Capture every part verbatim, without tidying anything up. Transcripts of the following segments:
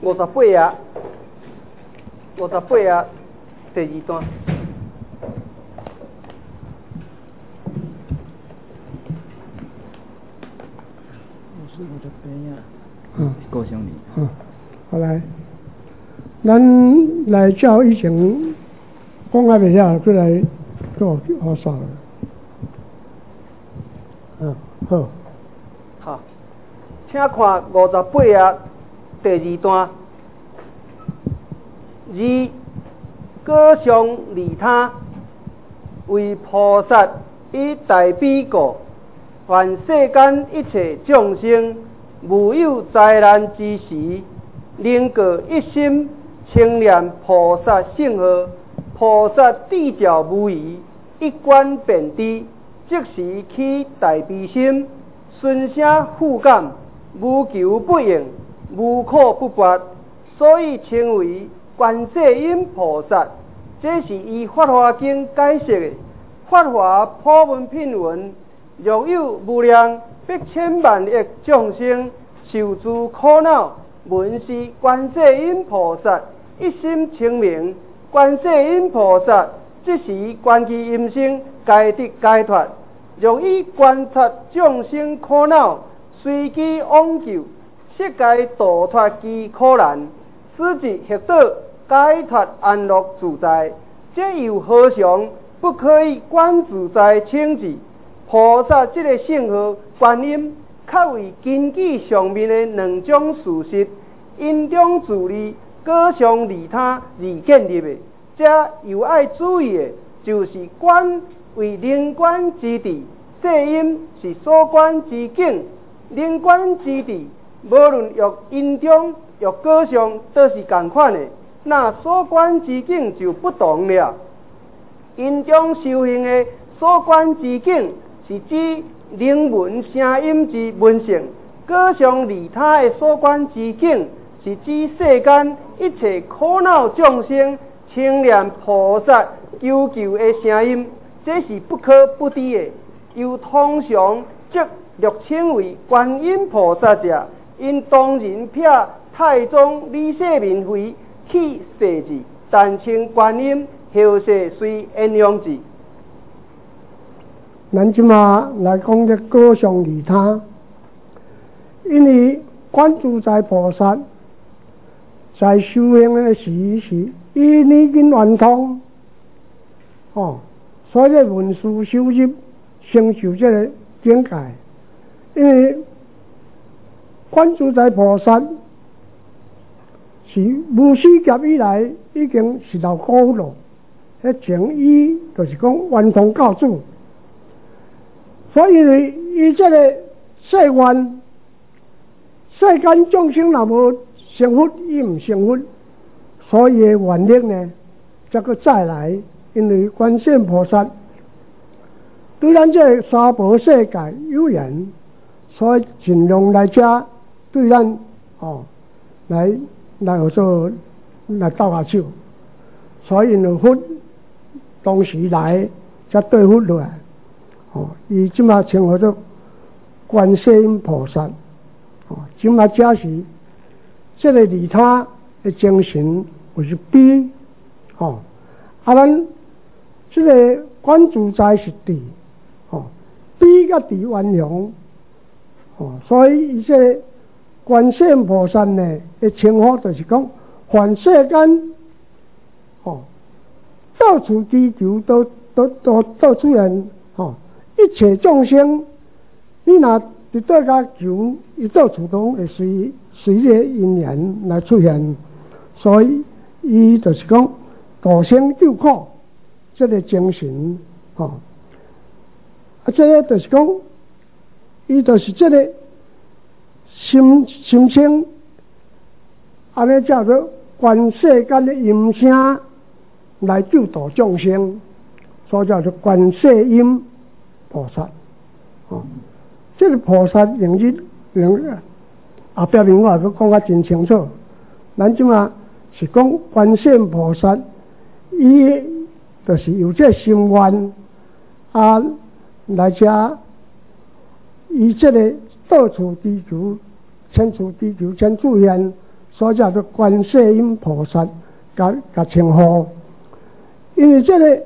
五十八页，五十八页第二段。 嗯，高兄弟。 嗯，好来，咱来照以前讲啊袂晓，过来做好耍了。嗯，好。 好，请看五十八页第二段。二，歌颂利他，为菩萨以大悲故，凡世间一切众生，无有灾难之时，能够一心称念菩萨圣号，菩萨智照无疑，一观便知，即时起大悲心，顺声互感，无求不应，无苦不拔，所以称为观世音菩萨。这是以《法华经》解释的。法华普文品文，若有无量百千万亿众生受诸苦恼，闻是观世音菩萨，一心称名观世音菩萨，即时观其音声，皆得解脱。若以观察众生苦恼，随机往救，悉该度脱其苦难，使之获得解脱安乐自在。这又何尝不可以观自在清智？菩萨这个圣号观音，较为根据上面的两种事实，因中自利、歌颂利他而建立的。这又爱注意的，就是观为灵观之地，世音是所观之境，灵观之地，无论用因中、用歌颂，都是同款的。那所观之境就不同了。因中修行的所观之境，是指灵闻声音之闻性；歌颂利他的所观之境，是指世间一切苦恼众生称念菩萨求救的声音。这是不可不知的。又通常则略称为观音菩萨者，因当人撇太宗李世民妃起世字，但称观音，后世虽沿用字。 咱即马来讲这歌颂利他，因为观自在菩萨在修行的时时，伊已经圆通，哦，所以文殊修习成就这个境界。因为观自在菩萨是无始劫以来已经是老古了，迄前伊就是讲圆通教主，所以伊这个世愿世间众生若无成佛，伊毋成佛，所以愿力呢，则个再来，因为观世音菩萨对咱这娑婆世界有缘，所以尽量来遮对咱哦来。来有做来斗下手，所以呢佛当时来才对佛落来。哦，伊即马称号做观世音菩萨。哦，即马假是这个利他的精神，就是悲。哦，啊，咱这个观自在是智。哦，悲甲智圆融。哦，所以伊这个观世音菩萨呢的称呼就是讲，凡世间，哦，到处祈求都都都都出现，哦，一切众生，你若伫倒甲求，伊到处拢会随随这个因缘来出现，所以伊就是讲度生救苦这个精神，哦，啊，这个就是讲，伊就是这个。心心清，安尼叫做观世间的音声来救度众生，所以叫做观世音菩萨。哦，这个菩萨名字，名后壁面我也讲甲真清楚。咱即马是讲观世音菩萨，伊就是有这心愿啊，来遮伊这个到处祈求。千处祈求千处现， 所以叫做观世音菩萨甲甲称呼。因为这个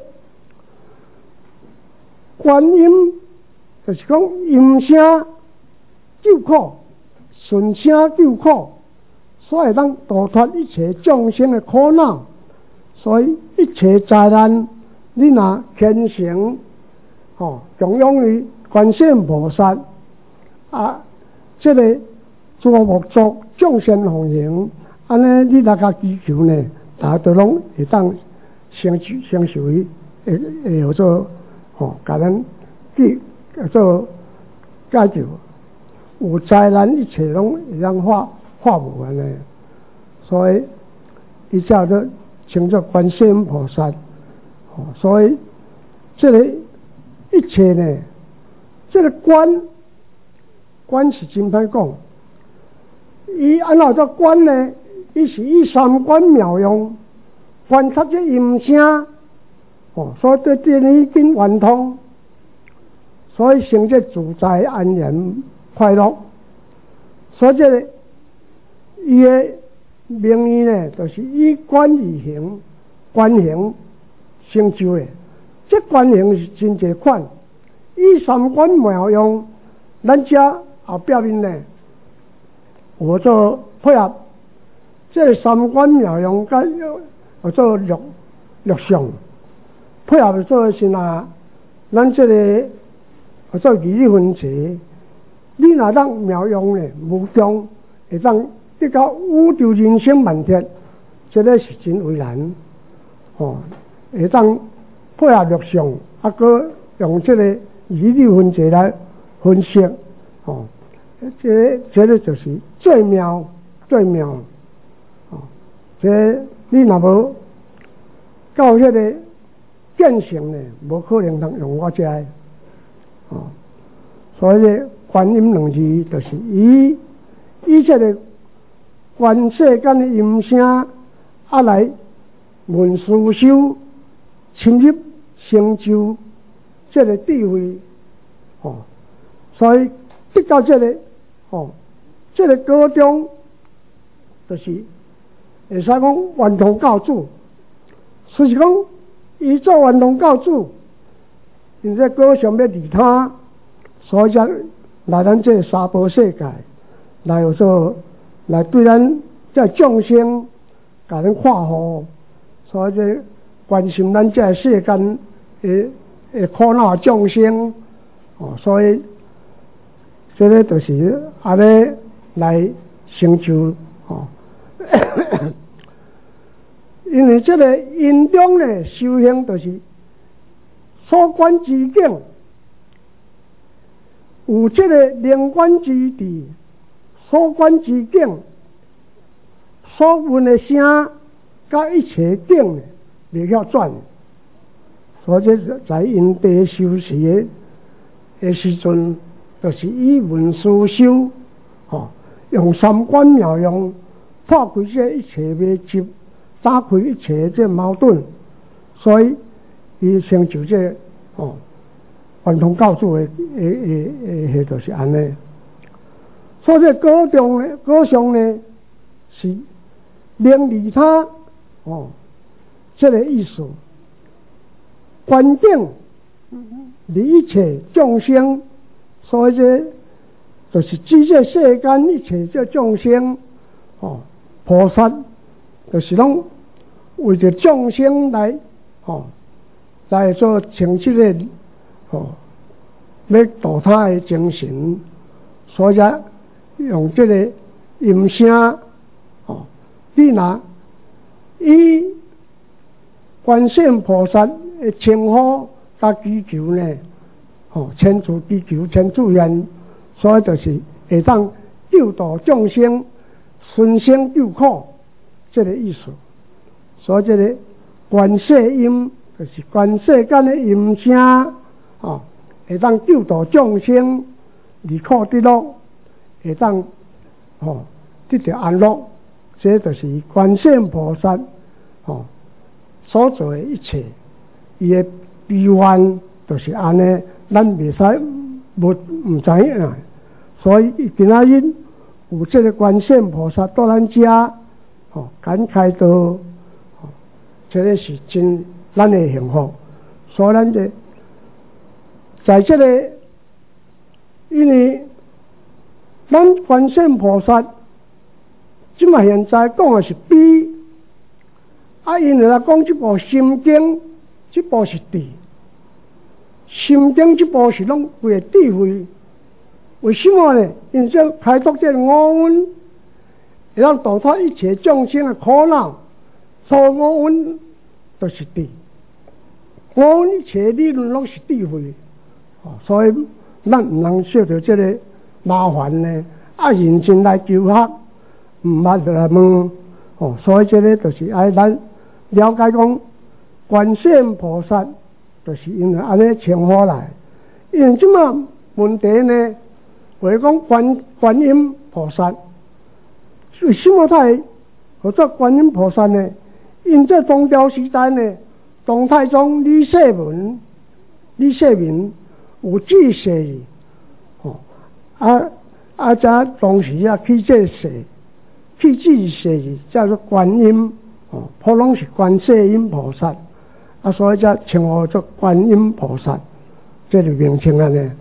观音就是讲音声救苦，顺声救苦，所以当度脱一切众生的苦恼。所以一切灾难，你若虔诚，吼，供养于观世音菩萨啊，这个诸佛作众生奉行，安尼你大家祈求呢，大家都拢会当成就成就于，会会有做吼，甲咱去做解救，有灾难一切拢会当化化无安尼，所以伊叫做称作观世音菩萨。哦，所以这个一切呢，这个观观是真歹讲。伊安怎做观呢？伊是以三观妙用，观察这音声，哦，所以对这里变圆通，所以成这自在安然快乐。所以这个伊的名义呢，就是以观而行，观行成就的。这观行是真侪款，以三观妙用，咱遮后壁面呢。我做配合，这三观妙用甲我做六六相，配合做是哪？咱这个我做义理分析，你若当妙用呢，无中会当得到宇宙人生万铁，这个是真为难。哦，会当配合六相，啊，搁用这个义理分析来分析，哦。这这个就是最妙最妙，哦，这你若无到迄个见性呢，无可能通用我这个，哦，所以观音两字就是以以这个观世间的音声啊来闻思修，深入成就这个智慧，哦，所以得到这个。哦，这个歌中就是会使讲圆通教主，就是讲伊做圆通教主，因这歌上要利他，所以才来咱这娑婆世界来有做来对咱这众生甲咱化护，所以这关心咱这世间的的苦恼众生，哦，所以。这个就是安尼来成就哦，因为这个因中呢修行就是所观之境，有这个灵观之地，所观之境，所闻的声，甲一切境呢袂晓转，所以在因地修持的的时阵。就是以闻思修，哦，用三观妙用破开这一切迷执，打开一切这矛盾，所以伊成就这哦圆通教主的诶诶诶，迄就是安尼。所以这歌中呢，歌上呢是令利他哦，这个意思，观境利一切众生。所以这就是指这世间一切这众生，哦，菩萨就是拢为着众生来，哦，来做成就的，哦，要度他的精神，所以用这个音声，哦，你若以观世音菩萨的称呼甲祈求呢？哦，千处祈求千处愿，所以就是会当救度众生，顺生救苦，这个意思。所以这个观世音就是观世间的音声，哦，会当救度众生，离苦得乐，会当哦得到安乐，这就是观世音菩萨哦所做的一切，伊的悲愿就是安尼。咱袂使无唔知影，所以今仔日有这个观世音菩萨到咱家，哦，敢开道，哦，这个是真咱的幸福。所以咱就在这个，因为咱观世音菩萨，即嘛现在讲的是悲，啊，因为来讲这部心经，这部是智，心经这部是拢为智慧。为什么呢？因为这开拓这五蕴，让度脱一切众生的苦恼。所五蕴都是智，五蕴一切理论拢是智慧。哦，所以咱唔能受到这个麻烦呢，啊，认真来求学，唔捌就来问。哦，所以这个就是爱咱了解讲，观世音菩萨就是因为安尼称呼来。因为这么问题呢？或者讲观观音菩萨，为什么他会叫做观音菩萨呢？因这宗教时代呢，唐太宗李世民，李世民有治世，哦，啊啊，则当时啊去这世，去治世叫做观音，哦，普通是观世音菩萨，啊，所以才称呼做观音菩萨，这个名称安尼。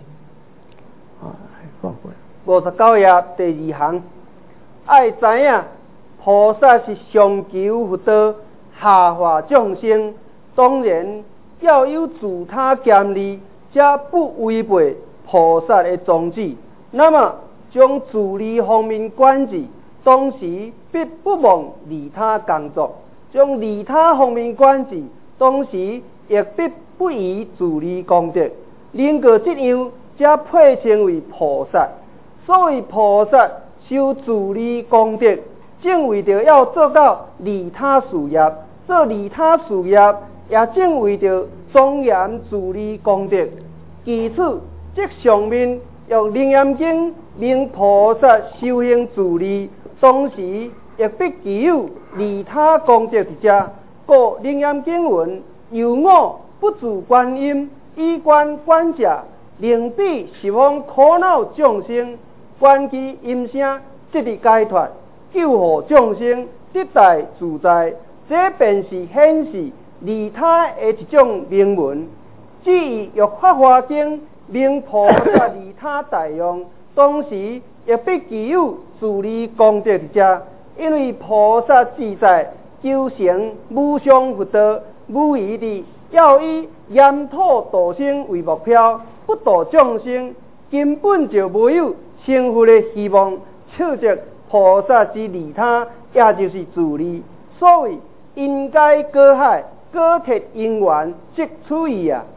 五十九页第二行，爱知影菩萨是上求佛道，下化众生，当然要有自他监理，才不违背菩萨的宗旨。那么将自利方面管制，同时必不忘利他工作；将利他方面管制，同时亦必不以自利功德。能够这样，才配称为菩萨。所谓菩萨修自利功德，正为着要做到利他事业，做利他事业也正为着庄严自利功德。其次，这上面用楞严经令菩萨修行自利，同时亦必具有利他功德之者。故楞严经文：由我不自观音，以观观者，令彼十方苦恼众生。观其音声，即日解脱，救护众生，得大自在。这便是显示利他的一种名文。至于欲法华经，明菩萨利他大用，同时亦必具有自利功德之者。因为菩萨自在修成无上佛道，无疑的要以严土度生为目标，不度众生，根本就无有成佛的希望。确实菩萨之利他，也就是自利。所谓因该果海，果铁因缘，即此意啊。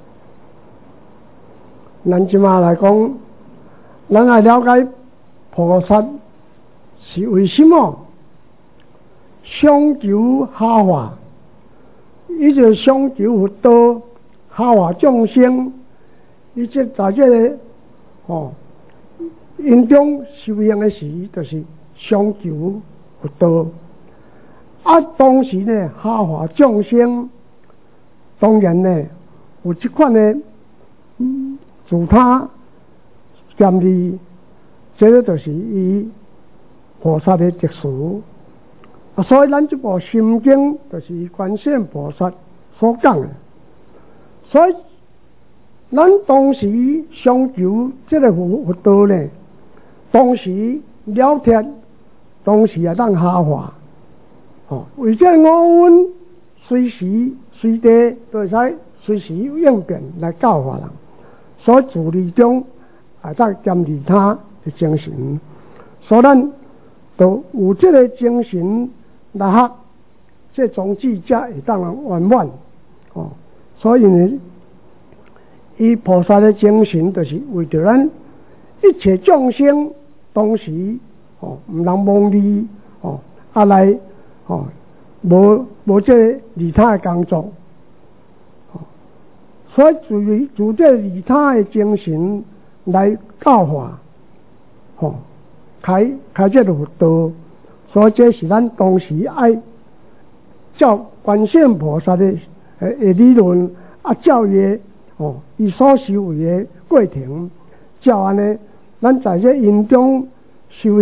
咱即马来讲，咱来了解菩萨是为什么上求下化，伊就上求佛道，下化众生，伊即在这个哦。因中修行的时，就是上求佛道，啊，同时呢，下化众生，当然呢，有这款的嗯自他监理，这个就是伊菩萨的特殊。啊，所以咱这部心经就是观世音菩萨所讲的，所以咱当时上求这个佛佛道呢。同时了脱，同时也当下化，哦，为这五蕴随时随地都会使随时应变来教化人，所以自利中也当兼利他的精神，所以咱都有这个精神来学，这宗旨才会当人圆满，哦，所以呢，以菩萨的精神，就是为着咱一切众生。同时，哦，唔能忘利，哦，啊来，哦，无无这利他的工作，哦，所以自自这利他的精神来教化，哦，开开这个佛道，所以这是咱当时爱照观世音菩萨的诶诶理论啊，照伊哦，伊所修为的过程，照安尼。咱在这因中修行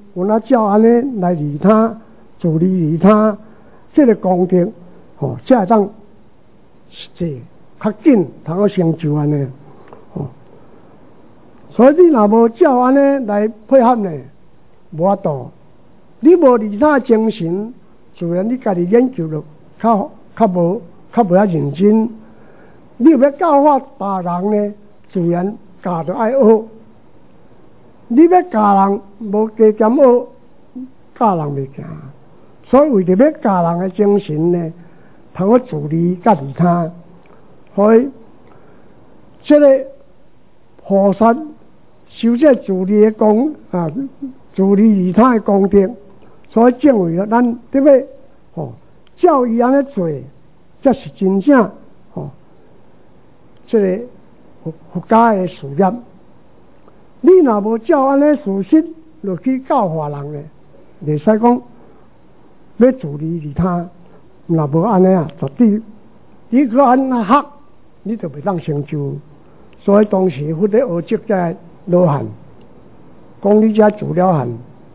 有那照安尼来利他、助利利他，这个功德，哦，才会当实际较紧，通好成就安尼。哦，所以你若无照安尼来配合呢，无法度。你无利他精神，自然你家己研究就较较无较无遐认真。你要教化别人呢，自然教就爱学。你要教人无加减学，教人袂行。所以为着要教人的精神呢，通好自利甲利他。所以这个菩萨修这自利的功啊，自利利他的功德。所以正为咱得要哦，照伊安尼做，才是真正哦，这个佛佛家的事业。你若无照安尼事实落去教化人咧，袂使讲要自利利他。若无安尼啊，绝对你去安那学，你就袂当成就。所以当时佛咧学这个罗汉，讲你遮自了汉。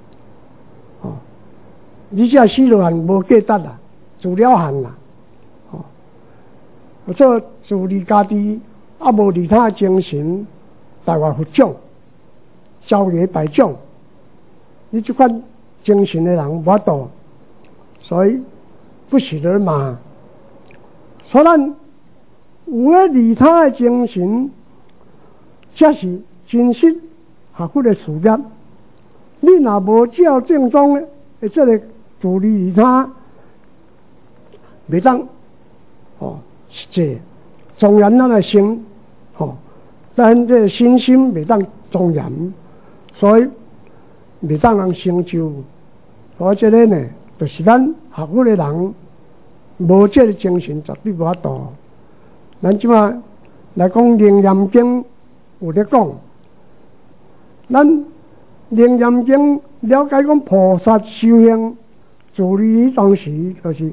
你这死罗汉无价值啦，自了汉啦，哦，做自利家己，啊无利他精神，大外佛种，招野百种，你这款精神的人无法度，所以不是得嘛。所以咱有了利他的精神，才是真实合佛的事业。你若无照正宗的，诶，这个。自利利他，袂当哦，实际庄严咱的心，哦，咱这身心袂当庄严，所以袂当人成就。所以这个呢，就是咱学佛的人无这个精神，绝对无法度。咱即马来讲《楞严经》有咧讲，咱《楞严经》了解讲菩萨修行。自利当时就是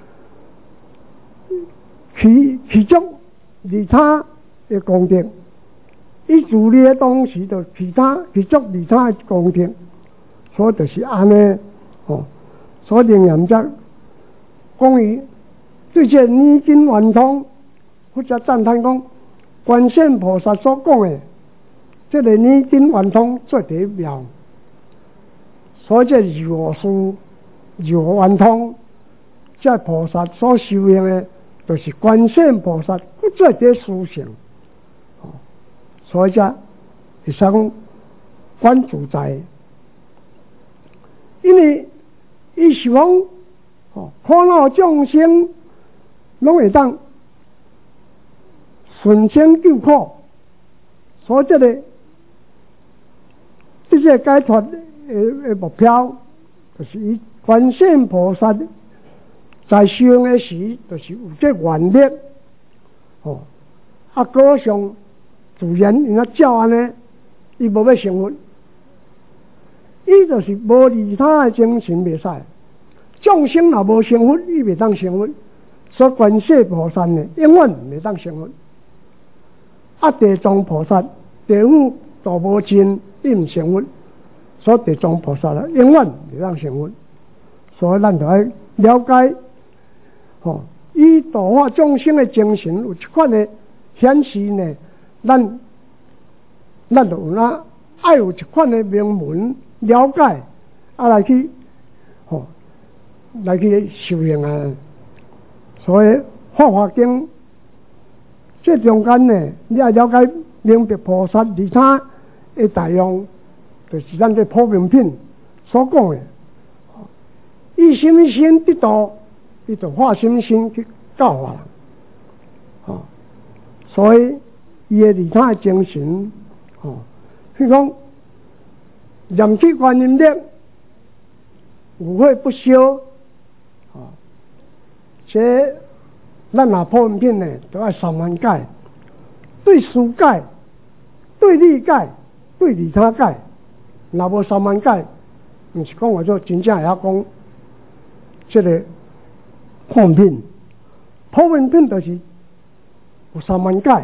其其中利他的功德，伊自利的当时就其他其中利他的功德，所以就是安尼哦。所以楞严则讲伊对这念经圆通，或者赞叹讲观世音菩萨所讲的这个念经圆通最第一妙，所以这如何事。如何圆通？这菩萨所修行的，就是观世音菩萨不在这殊胜，哦，所以才会使讲观自在。因为伊是讲哦，苦恼众生拢会当顺生救苦，所以这个这些解脱的的目标，就是伊。观世音菩萨在修行的时，就是有这愿力，哦，啊，果上自然因啊照安尼，伊无要成佛，伊就是无利他的精神袂使。众生若无成佛，伊袂当成佛。所以观世菩萨呢，永远袂当成佛。啊，地藏菩萨地府度无尽，伊毋成佛。所以地藏菩萨啦，永远袂当成佛。所以咱就要了解，吼，以度化众生的精神有一款的显示呢，咱咱就有那爱有一款的名门了解，啊来去，吼，来去修行啊。所以《法华经》这中间呢，你要了解明白菩萨利他的大用，就是咱这普明品所讲的。以什么心得道，伊就化什么心去教化人，哦，所以伊的利他的精神，哦，譬如讲念起观音力，无悔不休，哦，这咱拿普文品呢，都要三万解，对事解、对利解、对利他解，若无三万解，毋是讲我就真正会晓讲。这个普文品，普文品就是有三万解，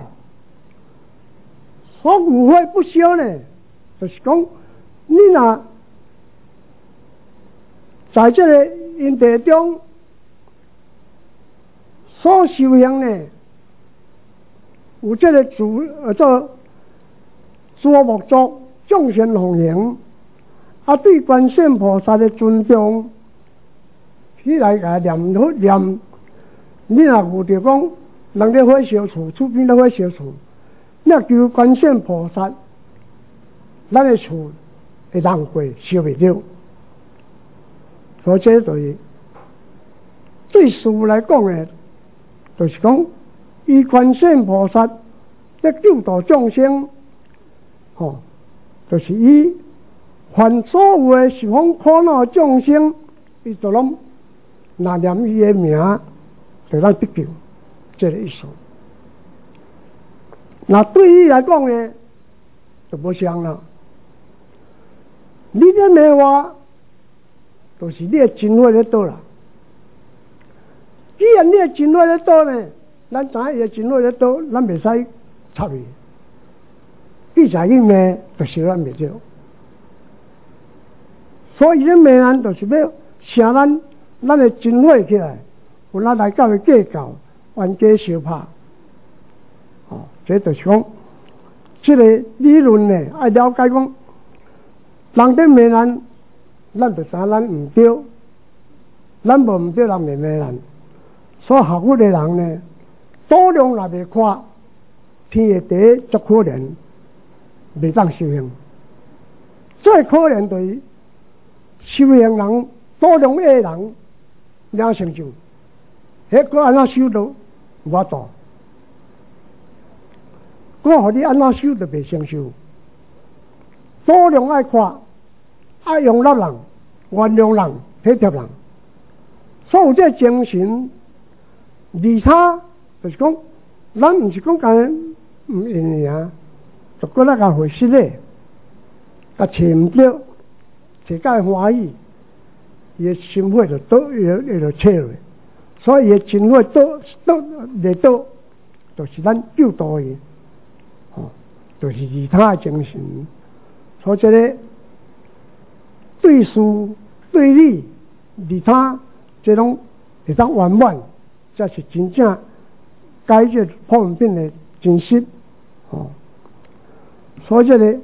所无悔不休呢，就是讲你若在这个因地中所修行呢，有这个主呃做做目足众生奉行，啊对观世音菩萨的尊重，起来甲念好念，你若有着讲人咧火烧厝，厝边咧火烧厝，你若求观世音菩萨，咱的厝会人过烧袂了。所以这就是对事来讲呢，就是讲以观世音菩萨咧救度众生，吼，就是以凡所有的十方苦恼众生，伊就拢若念伊的名，就咱得救，这个意思。那对伊来讲呢，就无相啦。你咧骂我，就是你的真话咧倒啦。既然你的真话咧倒呢，咱知影伊的真话咧倒，咱袂使插伊。你才去骂，就是咱袂着。所以咧骂咱，就是要请咱咱的真话起来，有咱来教的计较，冤家相拍。哦，这就是讲，这个理论呢，爱了解讲，人哋骂咱，咱就知咱唔对，咱无唔对，人袂骂咱。所以学佛的人呢，度量若袂宽，天下第一足可怜，袂当修行。最可怜就是修行人度量矮人，了成就，迄个安怎修都无法度。我互你安怎修都袂成就。度量爱宽，爱容纳人，原谅人，体贴人。所有这精神。利他就是讲，咱唔是讲讲唔应尔，就搁那甲回失咧，甲找唔着，找甲欢喜，伊的心火就倒，伊就伊就切落。所以伊的真火倒倒来倒，就是咱救度伊，哦，就是利他的精神。所以这个对事对理利他，这种会当圆满。这是真正解决普通病的真实，哦。所以这个，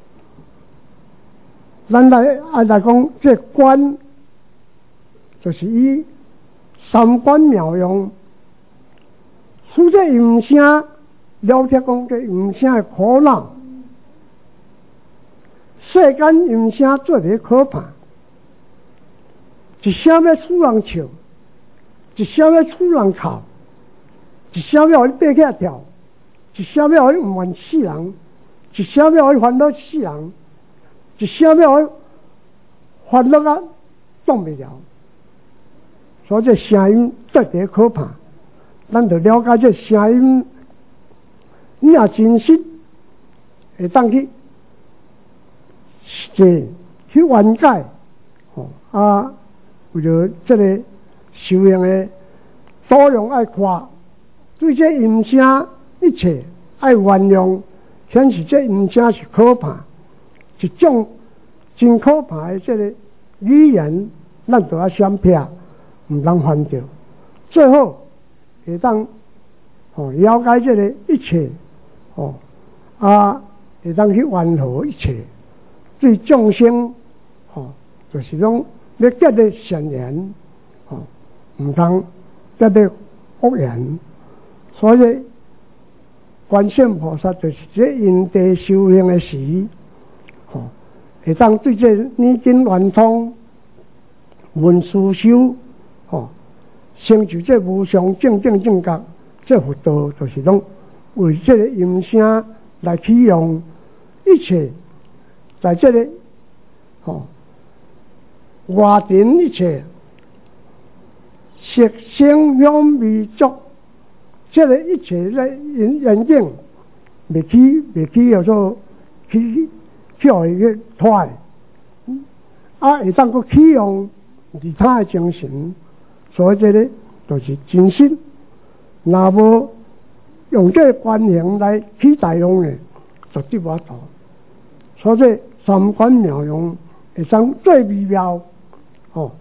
咱来按来讲，这观就是以三观妙用，使这音声了解讲这音声的苦恼，世间音声做得可怕，一声要使人笑。一声要出人哭，一声要你爬起来跳，一声要你唔愿死人，一声要你烦恼死人，一声要你烦恼啊挡不了。所以这声音绝对可怕，咱就了解这声音，你若真实会当去这去缓解，哦啊，为了这个。修行的度量爱宽，对这音声一切爱原谅，显示这音声是可怕，一种真可怕的这个语言，咱都要闪避，唔通犯着。最后会当哦了解这个一切，哦啊会当去圆和一切，对众生哦就是讲要结的善言，哦。唔通得到恶言，所以观世音菩萨就是这因地修行的时，吼、哦，会当对这念经圆通、闻思修，吼、哦，成就这无上正正正觉，这佛道就是讲为这个音声来启用一切，在这里，吼、哦，外尘一切。色声香味触，这个一切咧眼眼睛，未起未起叫做起叫伊个拖，啊会当个启用利他的精神，所以这个就是真心。若无用这个观念来起大用呢，绝对无法度。所以三观妙用会当最微妙，哦，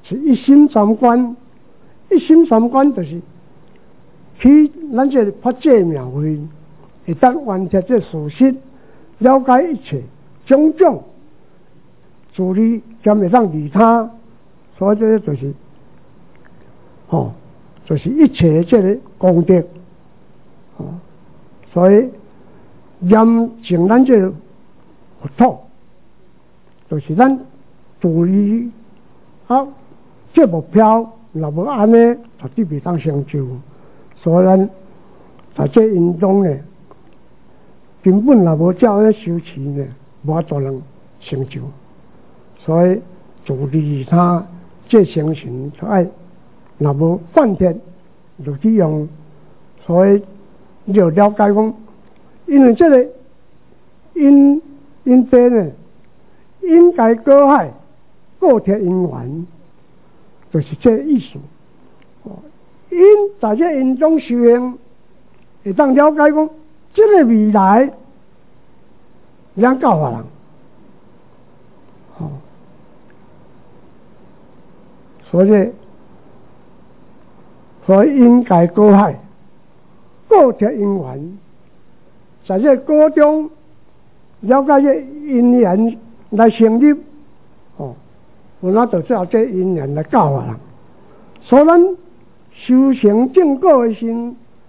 是一心三观，一心三观就是去咱这发这庙会，会当完成这事实，了解一切种种，处理兼会当利他，所以这就是，哦，就是一切这个功德，哦，所以严正咱这佛土，就是咱处理啊。这目标若无安尼，绝对袂当成就。所以咱在这运动呢，根本若无照咧修持呢，无法度能成就。所以助利他这精神就爱，若无放铁就去用。所以你就了解讲，因为这个因因地呢，因该果海各贴因缘。就是这个意思。因在这因中修行，会当了解讲，这个未来两教法人，哦，所以所以因该果海各贴因缘，在这果中了解这因缘来成立，哦。有哪就照这因缘来教啊人，所以咱修行正果的时，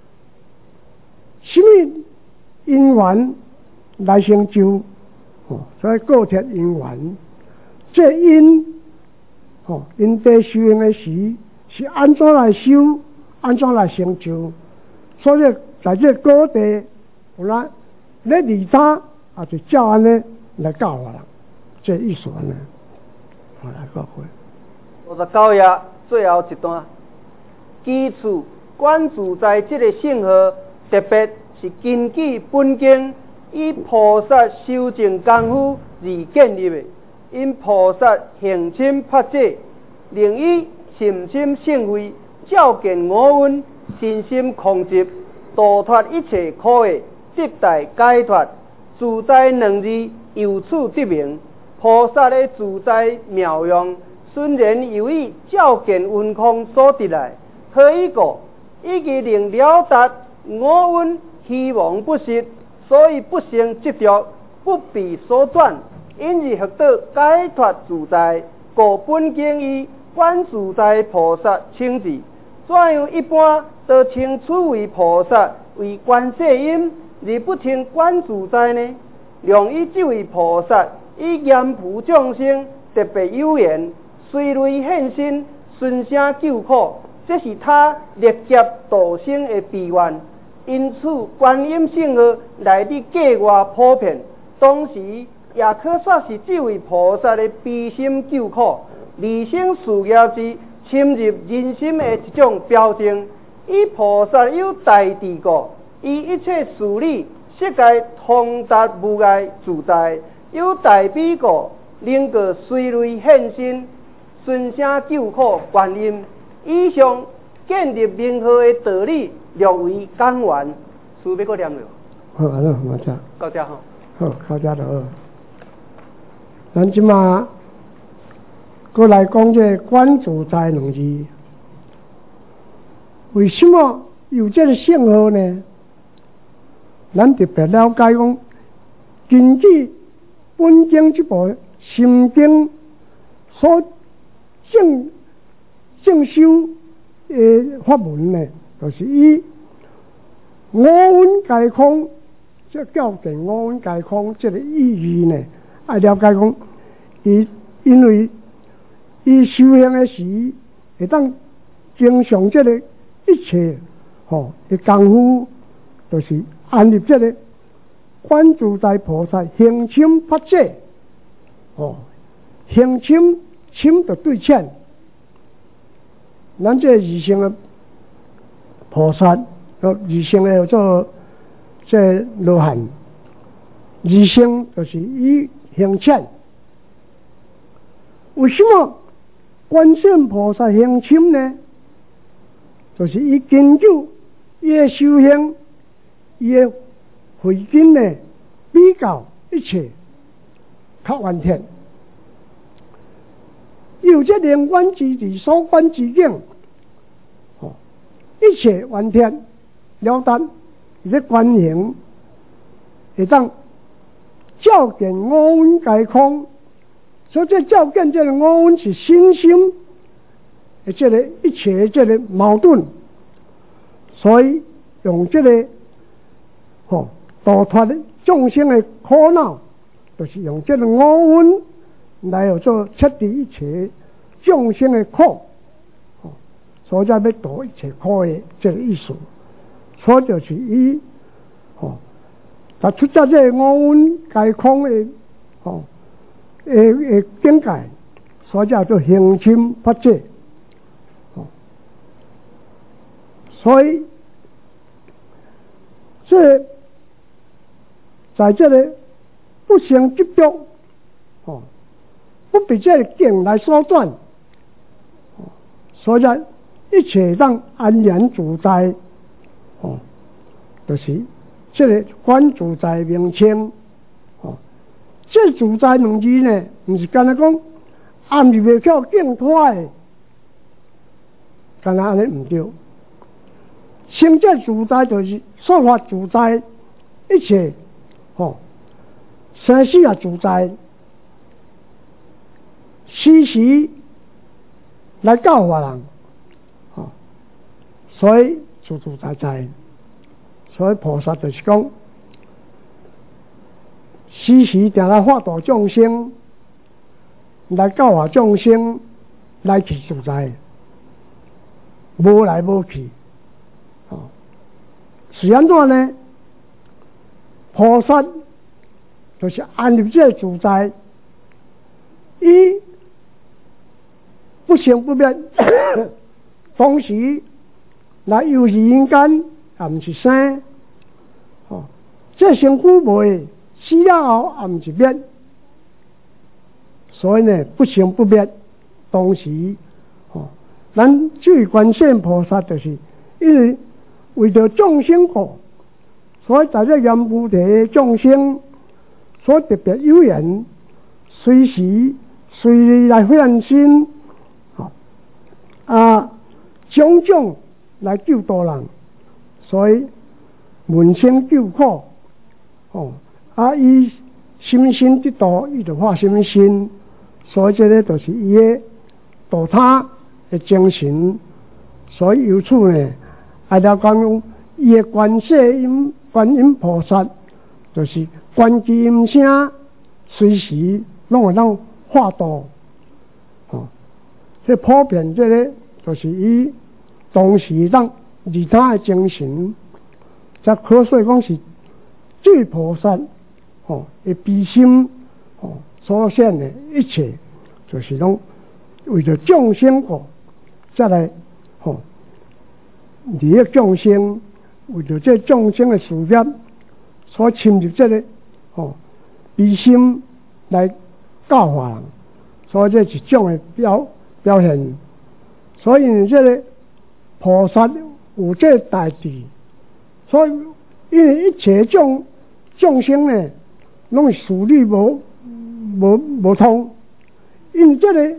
什么因缘来成就？哦，所以果贴因缘，这因哦，因在修行的时是安怎来修，安怎来成就？所以在这果地，有哪咧利他啊，就照安尼来教啊人，这意思呢？我来教会。 五十九页最后一段，基础观自在这个圣号，特别是根据本经以菩萨修正功夫而建立的。因菩萨行深发解，令伊心心性慧，照见五蕴，身心控制，度脱一切苦厄，得大解脱。自在两字由此得名。菩萨的自在妙用，虽然由于照见运空所得来，可以讲，以其能了达五蕴希望不实，所以不生执着，不必所转，因而获得解脱自在。故本经以观自在菩萨称之。怎样一般都称此为菩萨为观世音，而不称观自在呢？量以这位菩萨。以严普众生特别有缘，随类现身，顺声救苦，这是他历劫度生的悲愿。因此，观音圣号来的界外普遍，同时也可说是这位菩萨的悲心救苦、离生事业之深入人心的一种表征。以菩萨有大智故，以一切事理悉该通达无碍自在。有大悲故，能够随类现身，顺声救苦观音。以上建立名号的道理，略为简圆。需要搁念了？ 好，安尼好只。 到这吼。 好，到这就好。咱即马过来讲这观自在两字，为什么有这个圣号呢？咱特别了解讲，根据本经这部心经所正正修的法门呢，就是以五蕴皆空，这叫做五蕴皆空这个意义呢，爱了解讲，伊因为伊修行的时，会当经常这个一切吼的功夫，就是安立这个。观自在菩萨行深发解，哦，行深深就对称。咱这二乘的菩萨，二乘的做这罗汉，二乘就是以行浅。为什么观世音菩萨行深呢？就是伊根据伊的修行，伊的慧根呢，比较一切较完全。 有这灵官之理所观之境，哦，一切完天了达，而且观行会当照见五蕴皆空，所以这照见这个五蕴是身心的这个一切的这个矛盾，所以用这个哦度脱众生的苦恼，就是用这个五蕴来做彻底一切众生的苦，哦，所以才要度一切苦的这个意思。所以就是以哦，他出在这五蕴皆空的哦的的境界，所以叫做行深法界。哦，所以这在这里不生执着，哦，不比这个境来所断，哦，所以一切让安然自在，哦，就是这个观自在名称，哦，这自在两字呢，不是干那讲暗入袂叫境脱的，干那安尼唔对。心这自在就是说法自在，一切，哦，生死也自在，时时来教化人，哦，所以自自在在。所以菩萨就是讲，时时定来化度众生，来教化众生，来去自在，无来无去。哦，是安怎呢？菩萨就是安入这自在，伊不生不灭，同时来游戏人间，也毋是生。哦，这身躯袂死了后也毋是灭，所以呢不生不灭，同时，哦，咱至于观世音菩萨就是因为为着众生苦，所以在这阎浮提众生所特别有缘，随时随地来现身，哦啊，种种来救度人，所以闻声救苦，哦啊，伊心心得度，伊就化心心，所以这个就是伊的度他的精神，所以由此呢。爱了讲用伊的观世音观音菩萨，就是观其音声，随时拢会当化度。哦，这普遍这个就是以同时当利他的精神，则可说讲是最菩萨哦的悲心哦所显的一切，就是拢为着众生苦，再来哦。利益众生，为着这众生的事业，所侵入这个哦悲心来教化人，所以这一种的表表现。所以这个菩萨有这大智，所以因为一切众众生呢，拢是事理无无无通，因为这个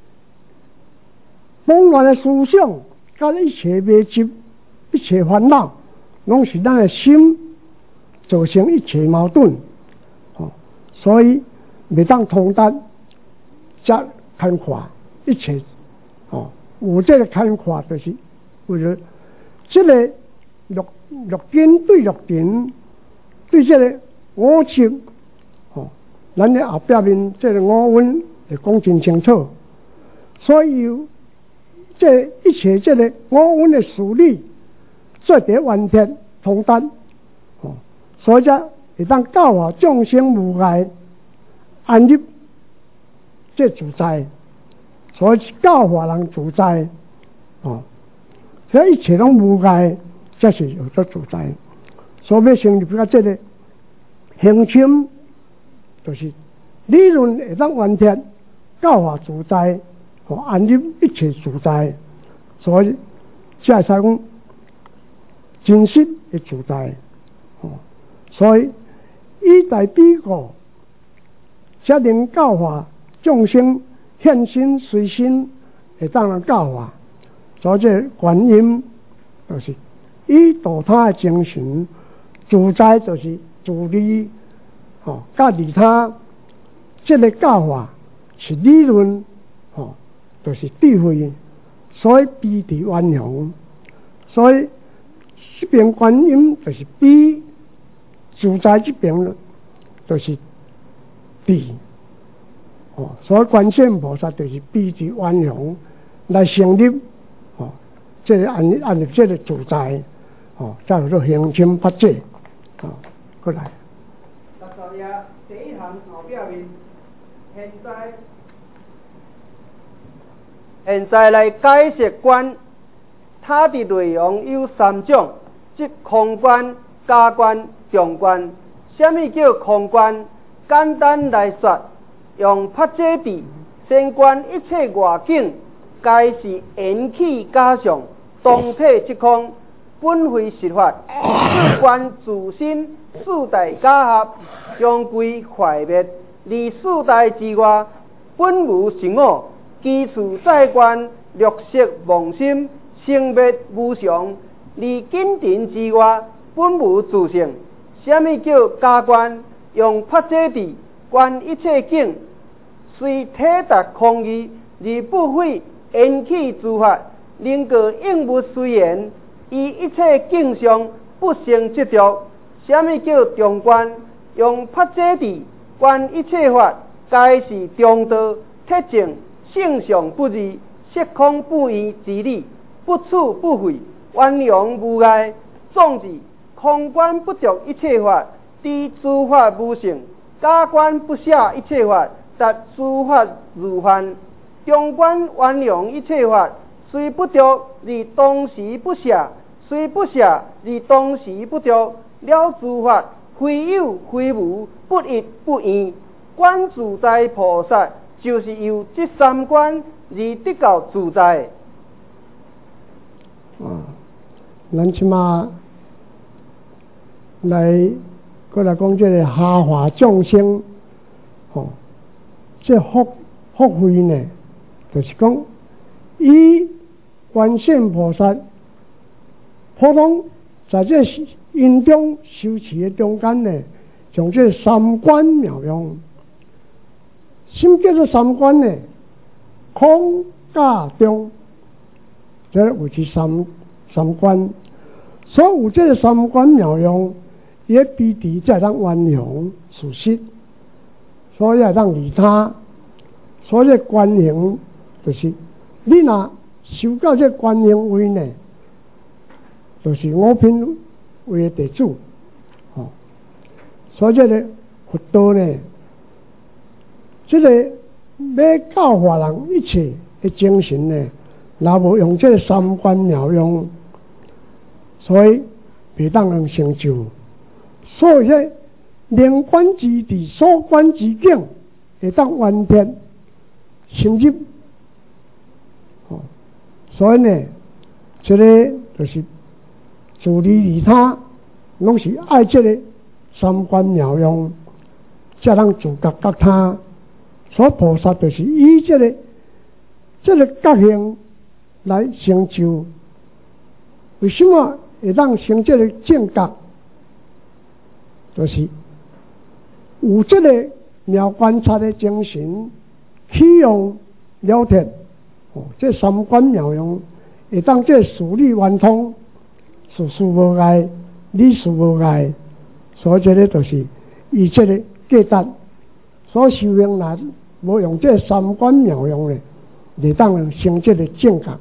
纷乱的思想，甲一切未执。一切烦恼，拢是咱的心造成一切矛盾，哦，所以未当通达，则看法一切，哦，有这个看法就是为了这个六六根对六尘，对这个五识，哦，咱的后壁面这个五蕴会讲真清楚，所以这一切这个五蕴的事理。做得完全通达，哦，所以才会当教化众生无碍，安入这自在，所以教化人自在，哦，所以一切拢无碍，才是有做自在。所以要成立到这个行深，就是理论会当完全教化自在，哦，安入一切自在，所以才会使讲。真实的自在，哦，所以以大比喻，才能教化众生现身随身会当人教化，所以这观音就是以度他的精神，自在就是自利，吼，甲利他，这个教法是理论，吼，就是智慧，所以比伫圆融，所以这边观音就是比自在这边就是智。哦，所以观世音菩萨就是比之圆融来成立，哦，这个按按照这个自在，哦，才叫做行深发智，哦，过来。 十三页第一行后壁面，现在现在来解释观，它的内容有三种，即空观、假观、中观。什么叫空观？简单来说，用拍这地，先观一切外境，皆是缘起假象，动体即空，本非实法。自观自身四大假合，相归坏灭，离四大之外，本无生我。其次再观略色妄心，生灭无常，离紧尘之外，本无自性。什么叫假观？用拍这地观一切境，虽体达空义，而不非缘起之法，能够应物随缘，以一切境上不生执着。什么叫中观？用拍这地观一切法，皆是中道铁证，性相不二，色空不异之理，不处不废，圆融无碍。总之，空观不着一切法，知诸法无性；假观不舍一切法，达诸法如幻。中观圆融一切法，虽不着，而同时不舍；虽不舍，而同时不着。了诸法非有非无，不一不异。观自在菩萨就是由这三观而得到自在。 啊，咱即马来过来讲这个下化众生，吼、哦，这福福慧呢，就是讲以观世音菩萨普通在这因中修持的中间呢，将这三观妙用。什么叫做三观呢？空、假、中，这有这三三观。所以有这个三观妙用，也必须才当圆融事实，所以也当利他。所以观行就是你若修到这观行位呢，就是五品位的地主。哦，所以这个佛道呢，这个要教化人一切的精神呢，若无用这个三观妙用，所以袂当能成就。所以说，灵观之地，所观之境，会当完全深入。哦，所以呢，这个就是自利利他，拢是爱这个三观妙用，才能自觉觉他。所以菩萨就是以这个这个觉性来成就。为什么会当成这个正觉？就是有这个妙观察的精神，启用了脱。哦，这三观妙用会当这事理圆通，事事无碍，理事无碍。所以这个就是以这个价值。所以修行难。无用这三观妙用呢，嚟当成这个正觉。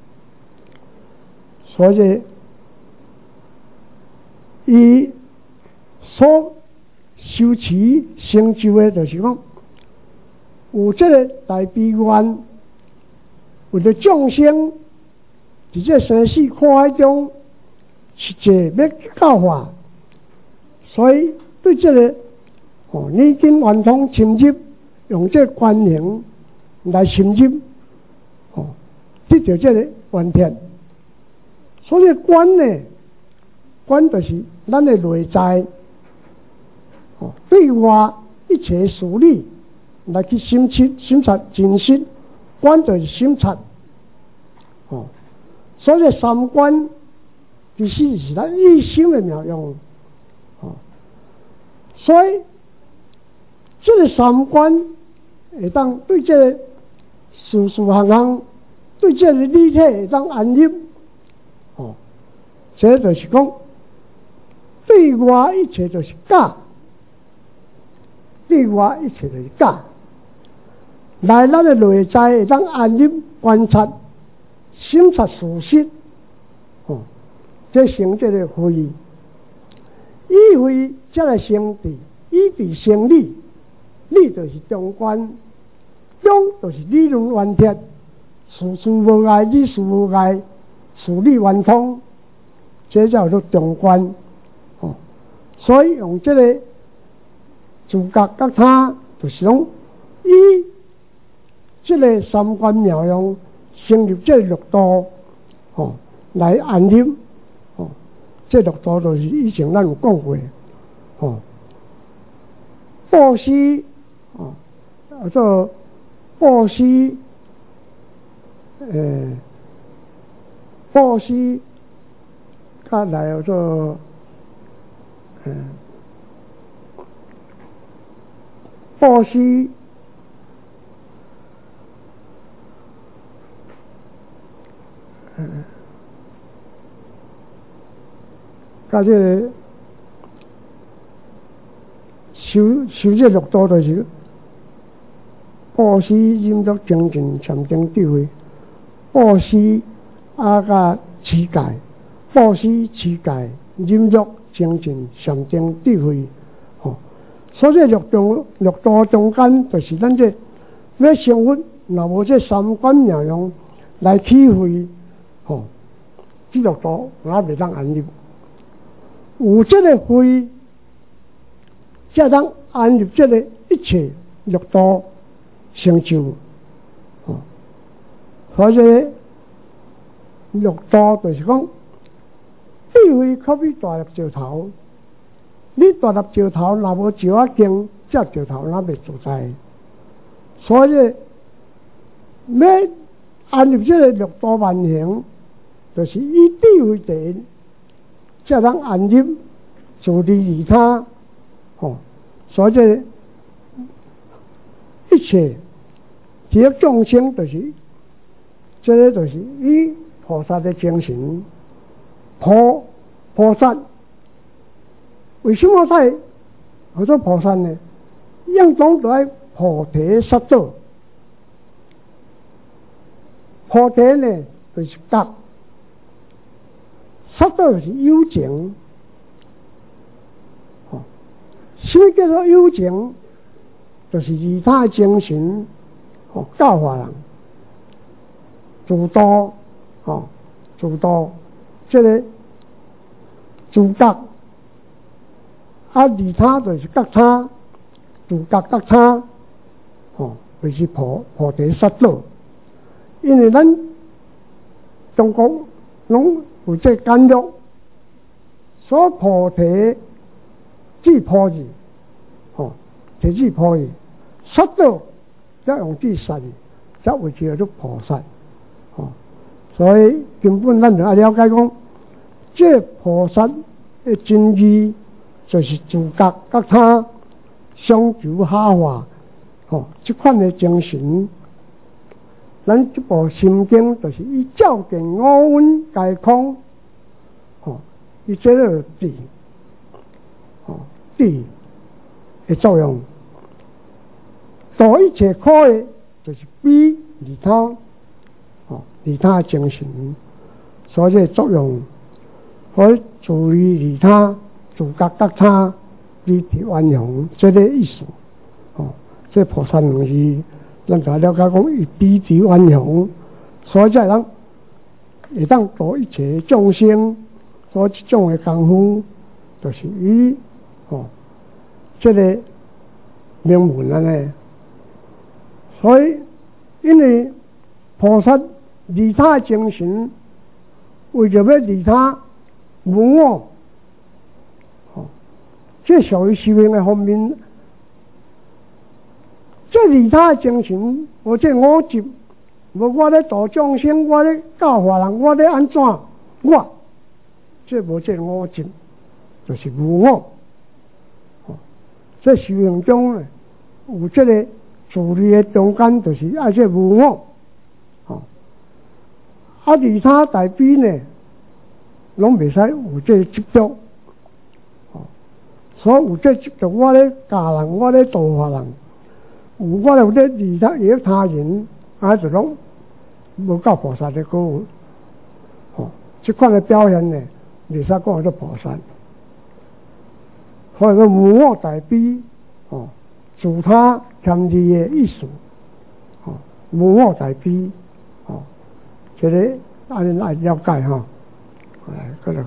所以，伊所修持成就的，就是讲有这个大悲愿，为了众生在这生死苦海中是这要教化，所以对这个哦，已经圆通深入。用这观行来深入，哦，得到这个完全。所以观呢，观就是咱的内在，哦，对外一切事理来去审测、审查真实观就是心察，哦，所以三观其实是咱一心的妙用，哦，所以这个三观会当对这个事事行行，对这个理体会当安入，哦，这就是讲对外一切就是假，对外一切就是假。来咱的内在会当安入观察、审察事实，哦，这成这个会，以会才来成理，以理成理，理就是中观，中就是理论完贴，事事无碍，理事无碍，事理圆通，这叫做中观，哦，所以用这个自觉觉他，就是讲以这个三观妙用成立这六道，哦，来安入，哦，这六道就是以前咱有讲过，哦，布施，哦，叫做布施，诶，布施，甲来叫做，嗯，布施。嗯，甲这个修修这六道就是布施、忍辱、精进、禅定、智慧。布施啊，甲持戒，布施、持戒、忍辱、精进、禅定、智慧。哦，所以六中六道中间，就是咱这要成佛，若无这三观妙用来体会。哦，这六道也袂当安入，有这个慧，才当安入这个一切六道成就。哦，所以六道就是讲，智慧可比大粒石头，你大粒石头若无石仔经，这石头哪袂自在？所以要安入这个六道万行。就是以智慧第一，才能安入自利利他，哦，所以这一切这个众生，就是这个就是以菩萨的精神，菩菩萨为什么在叫做菩萨呢？应当在菩提萨埵，菩提呢就是觉。萨埵就是有情，哦，什么叫做有情？就是利他精神，哦，教化人，自度，哦，自度，这个自觉，啊，利他就是觉他，自觉觉他，哦，就是菩菩提萨埵。因为咱中国拢有这干肉，所菩提即菩提，哦，提即菩提，萨埵则用即萨字，则为叫做菩萨，哦，所以根本咱就要了解讲，这菩萨的真义就是自觉觉他，相求下化，哦，这款的精神。咱这部心经就是以照见五蕴皆空，哦，以这个智，哦，智的作用，度一切苦的，就是比利他，哦，利他精神，所以作用，可以自利利他，自觉觉他，利体圆融，这个意思，哦，这菩萨两字。咱就了解讲，以彼之圆融，所以才人会当度一切众生，所以这种的功夫，就是以哦，这个名门安尼。所以，因为菩萨利他精神，为着要利他无我，哦，这属于修行的方面。这利他精神，或者我执， 无我咧度众生，我咧教化人，我咧安怎？我这无这五尽，就是无我。哦，这修行中咧有这个自利的中间，就是爱这无我。哦，啊，其他大悲呢，拢袂使有这个执着。哦，所以有这执着，我咧教人，我咧度化人，有我有咧利他益他人，啊，就拢无到菩萨的果。哦，这款的表现呢，袂使讲做菩萨。所以说无我大悲，哦，自他兼利的意思，哦，无我大悲，哦，这个安尼来了解哈。来，过来去。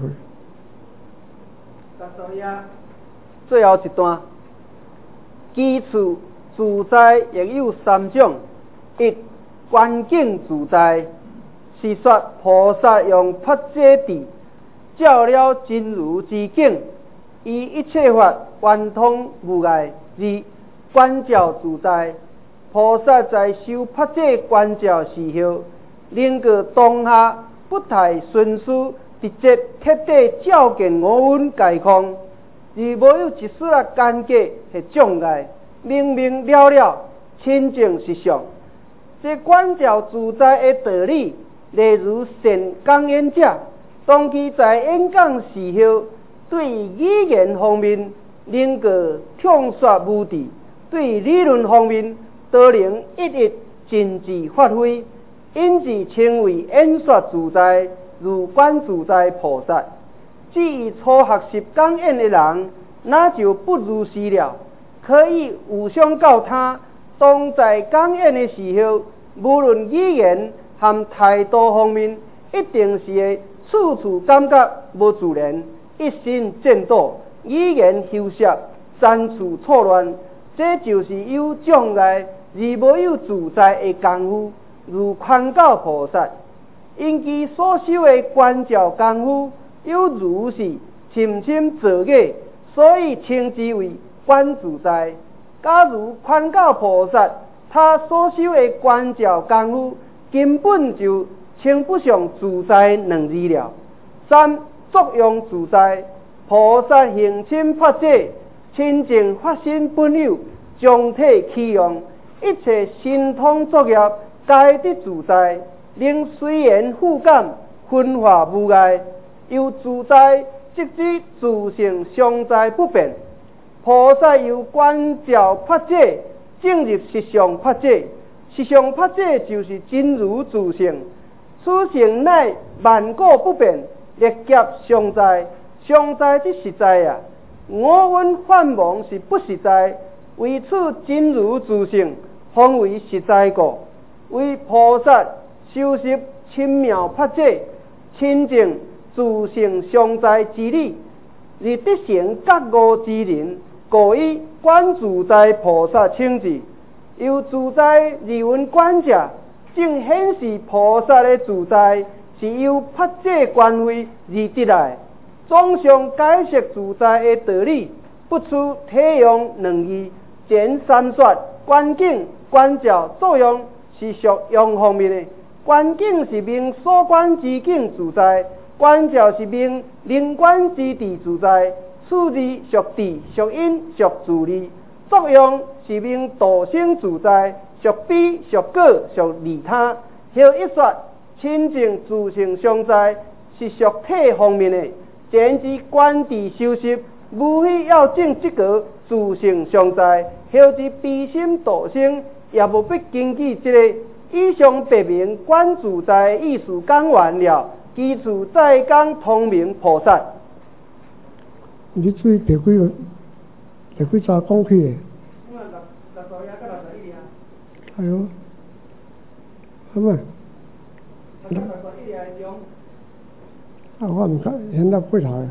最后一段，基础自在亦有三种：一、观境自在，是说菩萨用法界智照了真如之境，以一切法圆通无碍；二、观照自在，菩萨在修法界观照时候，能够当下不太顺序，直接彻底照见五蕴皆空，而无有一丝啊间隔或障碍，明明了了，清净实相。这观照自在的道理，例如善讲演者，当其在演讲时候，对语言方面能够畅说无滞，对理论方面都能一一尽致发挥，因此称为演说自在，如观自在菩萨。至于初学习讲演的人，那就不如是了，可以互相教他，当在讲演的时候，无论语言和态度方面，一定是会处处感觉无自然，一心颠倒，语言休息，三处错乱，这就是有障碍而无有自在的功夫，如宽教菩萨，因其所修的观照功夫有如是深深造业，所以称之为观自在。假如宽教菩萨他所修的观照功夫根本就称不上自在两字了。三、作用自在，菩萨行深法界，清净法身本有，将体起用，一切神通作业皆得自在，能随缘互感，分化无碍，由自在即知自性常在不变。菩萨由观照法界，进入实相法界，实相法界就是真如自性，此性乃万古不变，历劫常在，常在即实在啊！五蕴幻妄是不实在，为此真如自性方为实在故。为菩萨修习深妙法界，清净自性常在之理，而得成觉悟之人，故以观自在菩萨称之。由自在而闻观者，正显示菩萨的自在是由法界观慧而得来。总上解释自在的道理，不出体用两义，前三说观境、观照作用是属用方面的。观境是明所观之境自在，观照是明能观之地自在。此字属地、属因、属自利。作用是明道生自在，属悲、属果、属利他。后一说清净自性常在，是属体方面的。前之观地修习，无非要证这个自性常在；后之悲心道生，也无必根据这个。以上白明观自在意思讲完了，基础再讲通明菩萨。 你注意第几个？第几章讲起的？ 六六十一到六十一啊。 哎呦，什么？ 六十一啊中。 啊，我唔看，现在几头呀？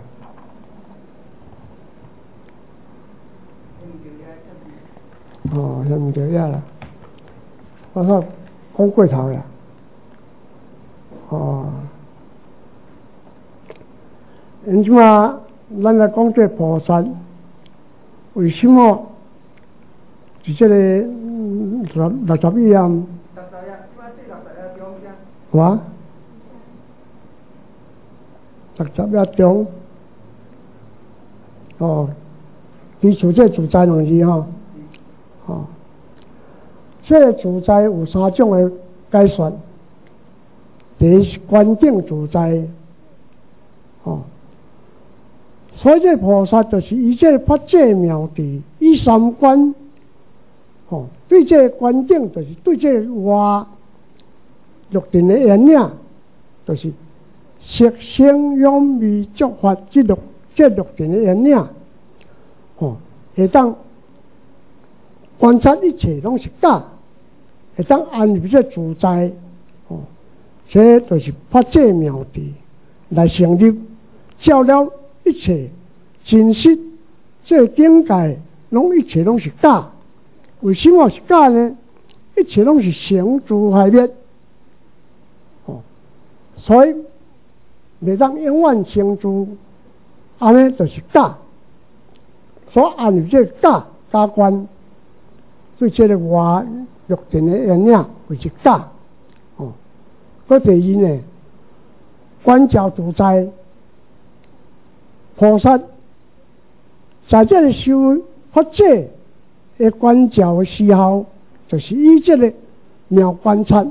哦，现唔对呀啦。我说讲几头呀？哦，因即嘛，咱来讲这菩萨，为什么在这个六六十一啊？ 六十一，即摆这六十一我六十秒钟，哦，基础这自在两字吼，哦，这个自在有三种的解说。第一是观境自在，哦，所以这菩萨就是以这法界妙谛，以三观，哦，对这观境就是对这外六尘的缘影，就是色声香味触法这六这六尘的缘影，哦，会当观察一切拢是假，会当安入这自在，哦。这就是法界妙谛来成立，照了一切真实，这境界拢一切拢是假。为什么是假呢？一切拢是成自坏灭，哦，所以袂当永远成自，安尼就是假。所按入这假假观，对这个外六尘的缘影为是假。嗰第二呢，观照自在，菩萨在这里修法界的观照的时候，就是以这个妙观察，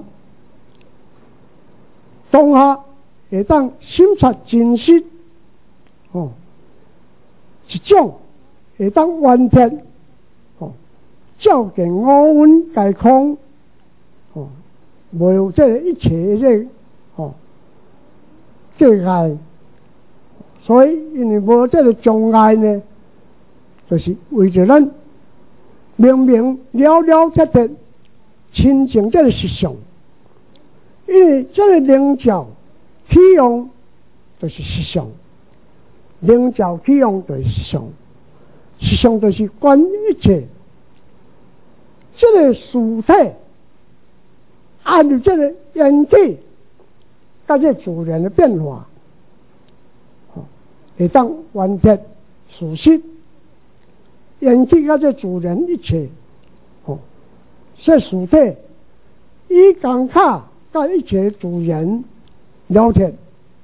当下会当审察真实，哦，一种会当完全，哦，照见五蕴皆空，哦。无有这一切这哦界碍，所以因为无这个障碍呢，就是为着咱明明了了彻彻亲近这个实相，因为这个灵照起用就是实相，灵照起用就是实相，实相就是观一切这个事体。按照这个缘起，甲这自然的变化，哦，会当完全事实。缘起甲这自然一切，哦，这事体以感觉甲一切自然了解，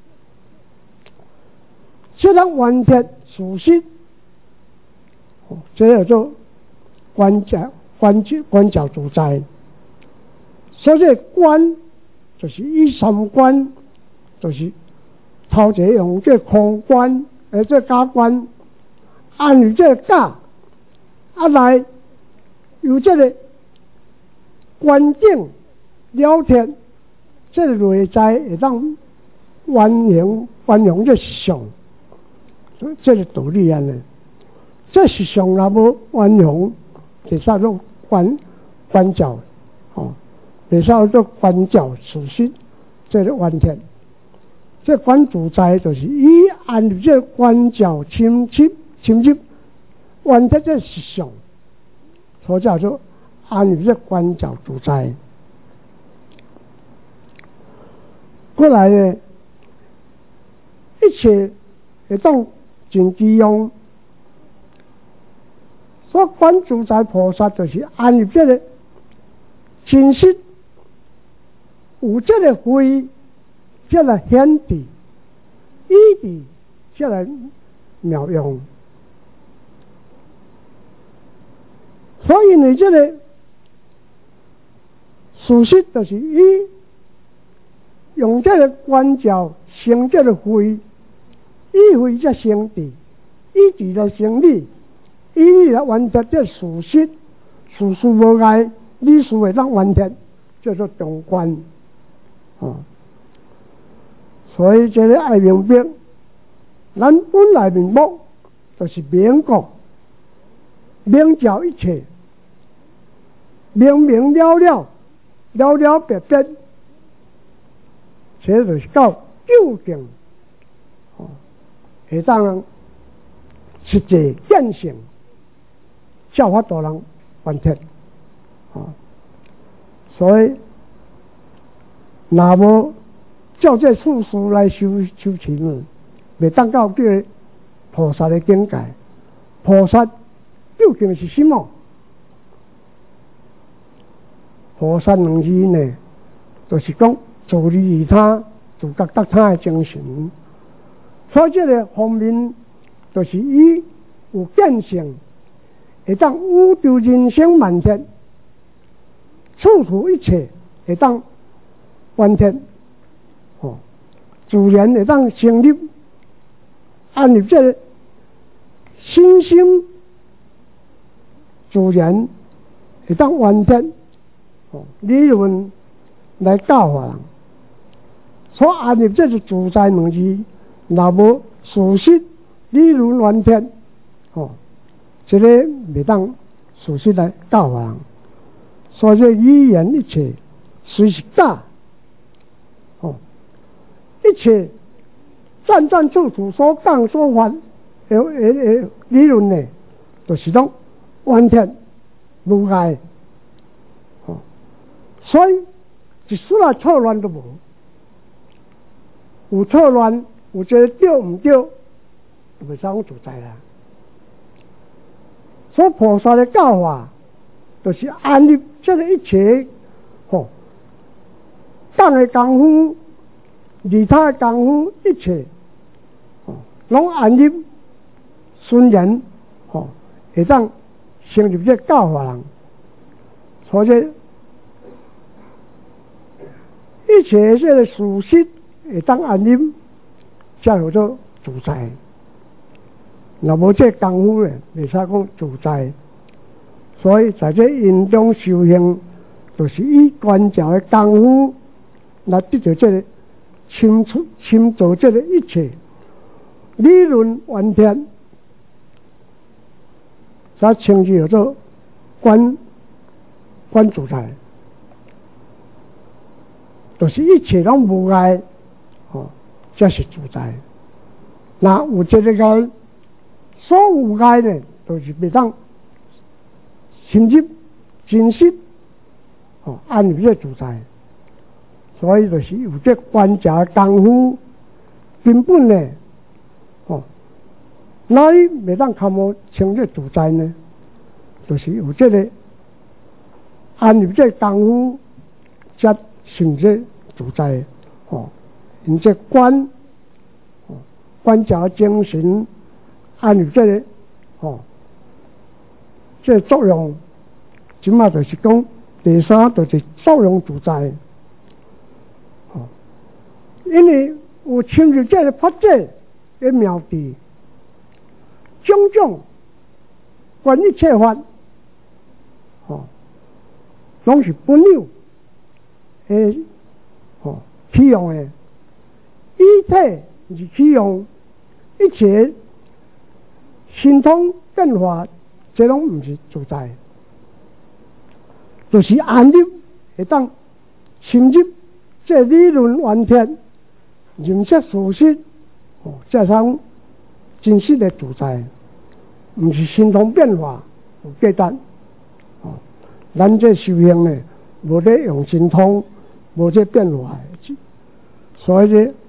这当完全事实，哦，这叫做观照观照观照自在。所以观就是以三观，就是头一用这空观，而这假观，按照这假，啊来由这个观境了解，这个内在会当完用完用这相，这个道理安尼。这实相若无完用，其实都观观照，哦。介绍做观照事实，这个完全，这观自在就是以按照这观照深切深入，完全这实相，所以叫做按照这观照自在。过来呢，一切会当真机用，所以观自在菩萨就是按照这个真实。有这个慧，这个显智，以智，这个妙用。所以你这个事实就是以用这个观照生这个慧，以慧才生智，以智来生理，以理来完成这事实，事事无碍，理事会当完成，叫做中观。哦，所以这个爱明白，咱本来面目就是明觉，明照一切，明明了了，了了别别，这就是到究竟，哦，会当实际见性，教法度人完成，哦，所以。若无照这处事来修修持，未当到这个菩萨的境界。菩萨究竟是什么？菩萨两字呢，就是讲助利于他，自觉得他的精神。所以这个方面，就是伊有见性，会当宇宙人生万天，处处一切会当完天，哦，自然会当成立，按入这个新生自然会当完天，哦，理论来教化人，所按入这是自在两字，若无事实理论完天，哦，这个袂当事实来教化人，所以语言一切虽是假，哦，一切站站处处所讲所发的的的理论呢，就是讲完全无碍，哦，所以一丝仔错乱都无，有错乱，有这对唔对，就袂使讲自在啦。所以菩萨的教法，就是安立这个一切，吼，讲的功夫，利他的功夫，一切，哦，拢安立顺人，吼，会当成入这教法人，所以一切这个事实会当安立，才叫做自在。若无这功夫咧，袂使讲自在。所以在这因中修行，就是以观照的功夫来得到这个清楚、清楚这个一切理论完全，才称之叫做观观自在，就是一切拢无碍，哦，这是自在。那有这个碍，所有碍呢，都是袂当深入真实，哦，安入这自在。所以就是有这观察功夫，根本呢，哦，哪里袂当靠无称这自在呢？就是有这个安入这功夫，才成这自在。哦，因这观，哦，观察精神，安入这个，哦，这个作用，即马就是讲第三，就是作用自在。哦，因为有深入这个法界的妙谛，种种观一切法，哦，拢是本有的，哦，起用的，一体是起用，一切神通变化，这拢唔是自在，就是安立会当深入这理论完全，认识事实，哦，加上真实的自在，唔是神通变化有简单，哦，咱这修行呢，无得用神通，无这变化的，所以呢，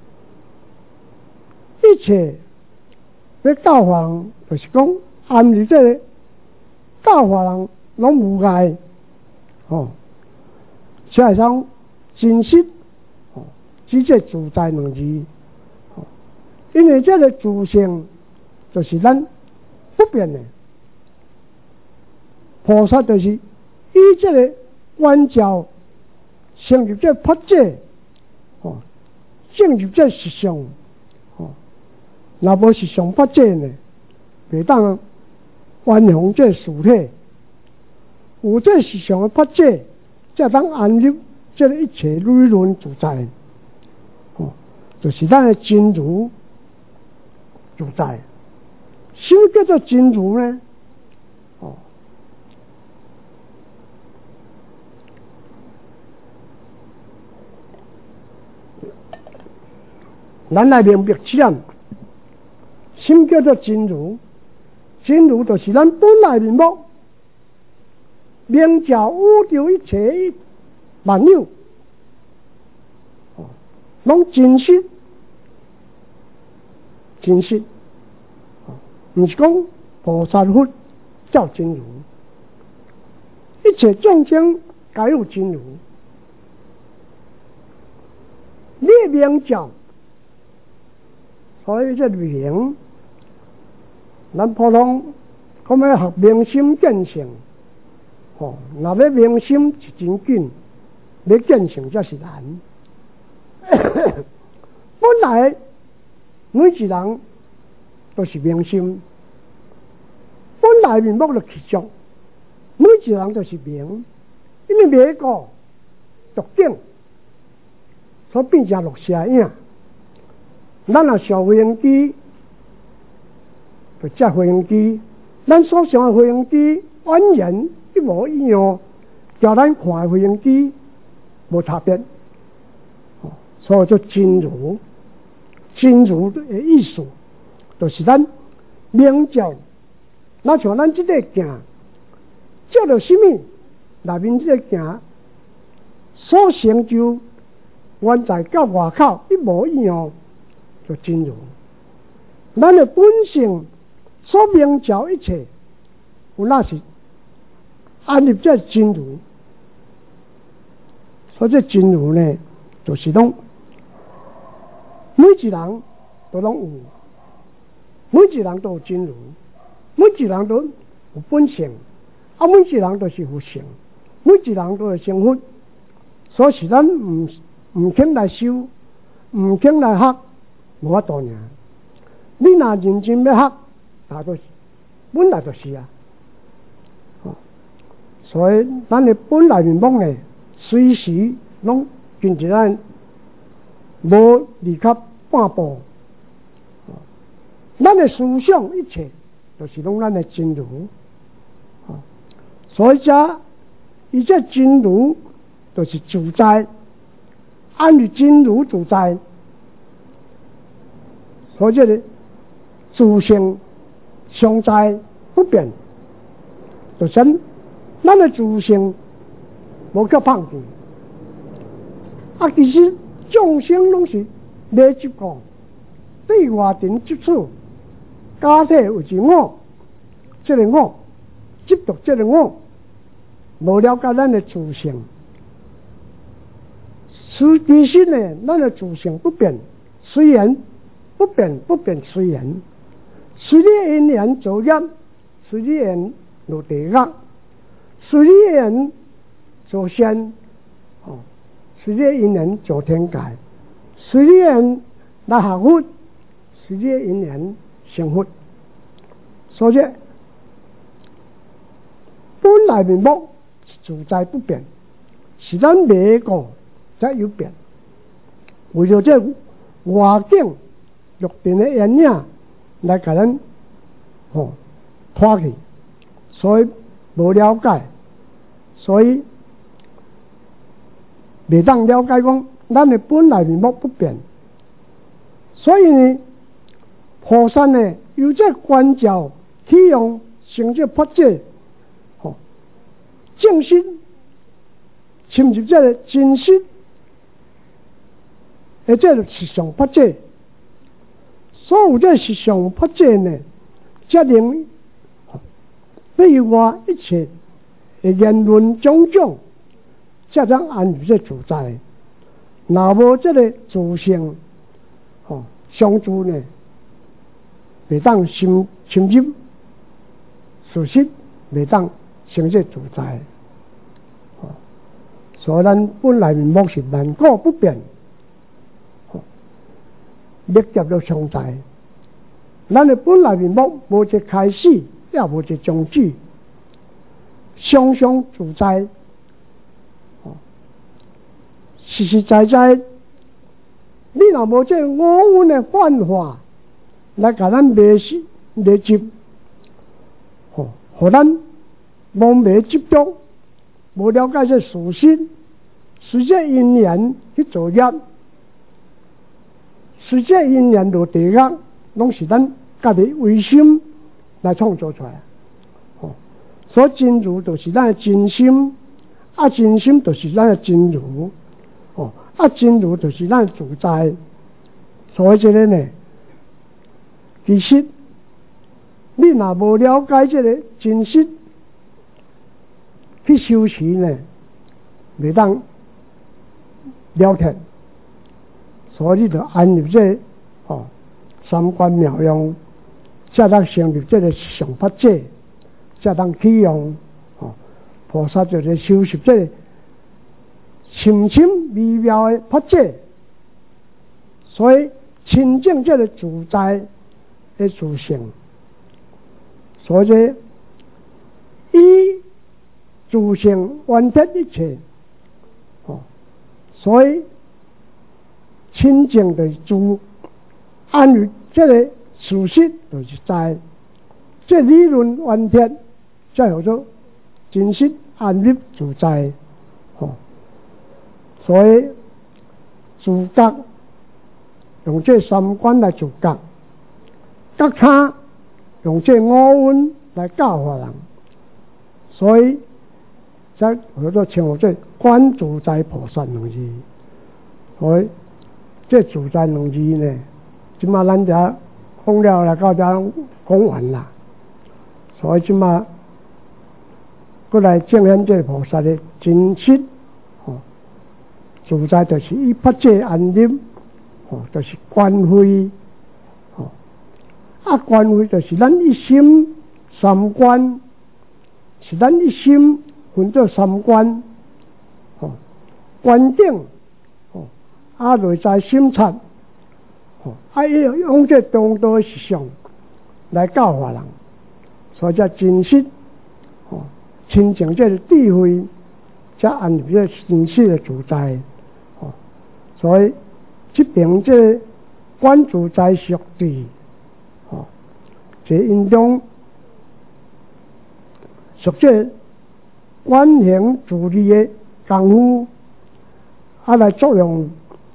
一切要教化人，就是讲安立这个教化人拢无碍，哦，加上真实，哦，只这自在两字，哦，因为这个自性就是咱不变的，菩萨就是以这个观照成入这法界，哦，进入这实相，哦，若无实相法界呢，袂当完成这事体，有这实相的法界，才当安立这个一切理论自在，哦，就是咱的真如自在。什么叫做真如呢？哦，咱来明白这样，什么叫做真如？真如就是咱本来面目，明照宇宙一切万有，哦，拢真实，真实，哦，唔是讲菩萨佛叫真如，一切众生皆有真如， 你明照，所以这明，咱普通讲要学明心见性，吼，若要明心是真紧，要见性则是难。本来每一人都是明心，本来面目就气足，每一人都是明，因为每个特定，所以变成落下影。咱若上回应机，就这回应机，咱所想的回应机完全一模一样，叫咱看的回应机无差别。所以就真如，真如的意思，就是咱明照。那像咱这个镜，照到什么？内面这个镜所成就，原在到外口一模一样，就真如。咱的本性所明照一切，有那是安立这真如。所以这真如呢，就是讲。每一人都拢有，每一人都有真如，每一人都有本性，啊，每一人都是佛性，每一人都是成佛。所以是咱唔唔肯来修，唔肯来学，无法度尔。你若认真要学，那都是本来就是啊。所以咱的本来面目呢，随时拢跟着咱。无离开半步，咱的思想一切都是拢咱的真如，所以这伊这真如就是自在，按照真如自在，所以这个自性常在不变，就是咱的自性无叫放弃，啊，其实。众生拢是来执着，对外境接触，假体有一我，这个我执着这个我，无了解咱的自性。其实呢，咱的自性不变，虽然不变不变虽然，随你因缘造业，随你因落地狱，随你因造善，哦。随着因缘做天界，随着因来学佛，随着因缘成佛。所以本来面目是自在不变，是咱每个才有变。为了这外境欲定的原因来给咱哦拖去，所以无了解，所以。未当了解讲，咱的本来面目不变，所以呢，菩萨呢有这观照体用成这法界，吼，正心深入这个真实，而这个实相法界，所有这实相法界呢，则令对外一切的言论种种。这种安于这自在，若无这个自性，吼相助呢，未当深深入事实，未当成这自在。哦，所以咱本来面目是万古不变，哦，历劫都常在。咱的本来面目无一开始，也无一终止，常常自在。实实在在，你若无这五蕴的幻化来甲咱迷失、迷执，吼，互咱无迷执着，无了解这事实，随这因缘去造业，随这因缘落地狱，拢是咱家己为心来创造出来。吼，所以真如就是咱的真心，啊，真心就是咱的真如。哦，啊，真如就是咱自在，所以这个呢，其实你若无了解这个真实，去修持呢，未当了脱。 所以你就安入这哦三观妙用，才当成立这个上法者，才当启用哦菩萨就是修习这个深深微妙的法者，所以亲近这个自在的自性，所以以自性完结一切哦，所以亲近的自安于这个事实就是在，这理论完结，才叫做真实安立自在哦。所以自觉用这三观来自觉，觉他用这五蕴来教化人，所以才叫做称呼这观自在菩萨两字。所以这自在两字呢，即马咱遮讲了啦，到遮讲完啦。所以即马过来证显这菩萨的真实哦，自在就是以法界安立哦，就是观慧哦，啊观慧就是咱一心三观，是咱一心分做三观哦，观顶。啊，内在心察，哦，啊，用这中道实相来教化人，所以才真实，哦，亲近这个智慧，才安入这真实的自在，哦，所以这边这观自在实地，哦，这因中属这观行自利的功夫，啊来作用。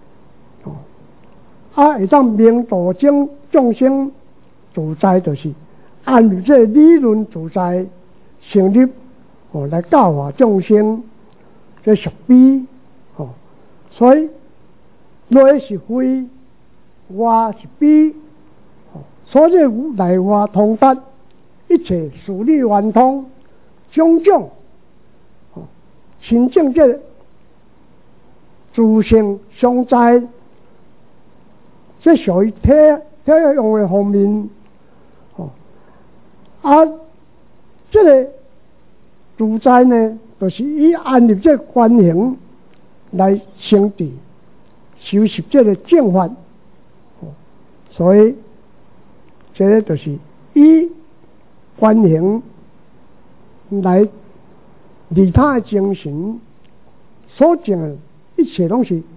啊，会当明度众众生自在，就是按照这理论自在成立哦，来教化众生，这属悲哦。所以内是非，外是悲哦。所以内外通达，一切事理圆通，种种哦，亲近这自性相在。这属于体体用的方面，哦，啊，这个自在呢，就是以安立这观行来成智，修习这个正法，哦，所以这个就是以观行来利他的精神所讲的一切东西。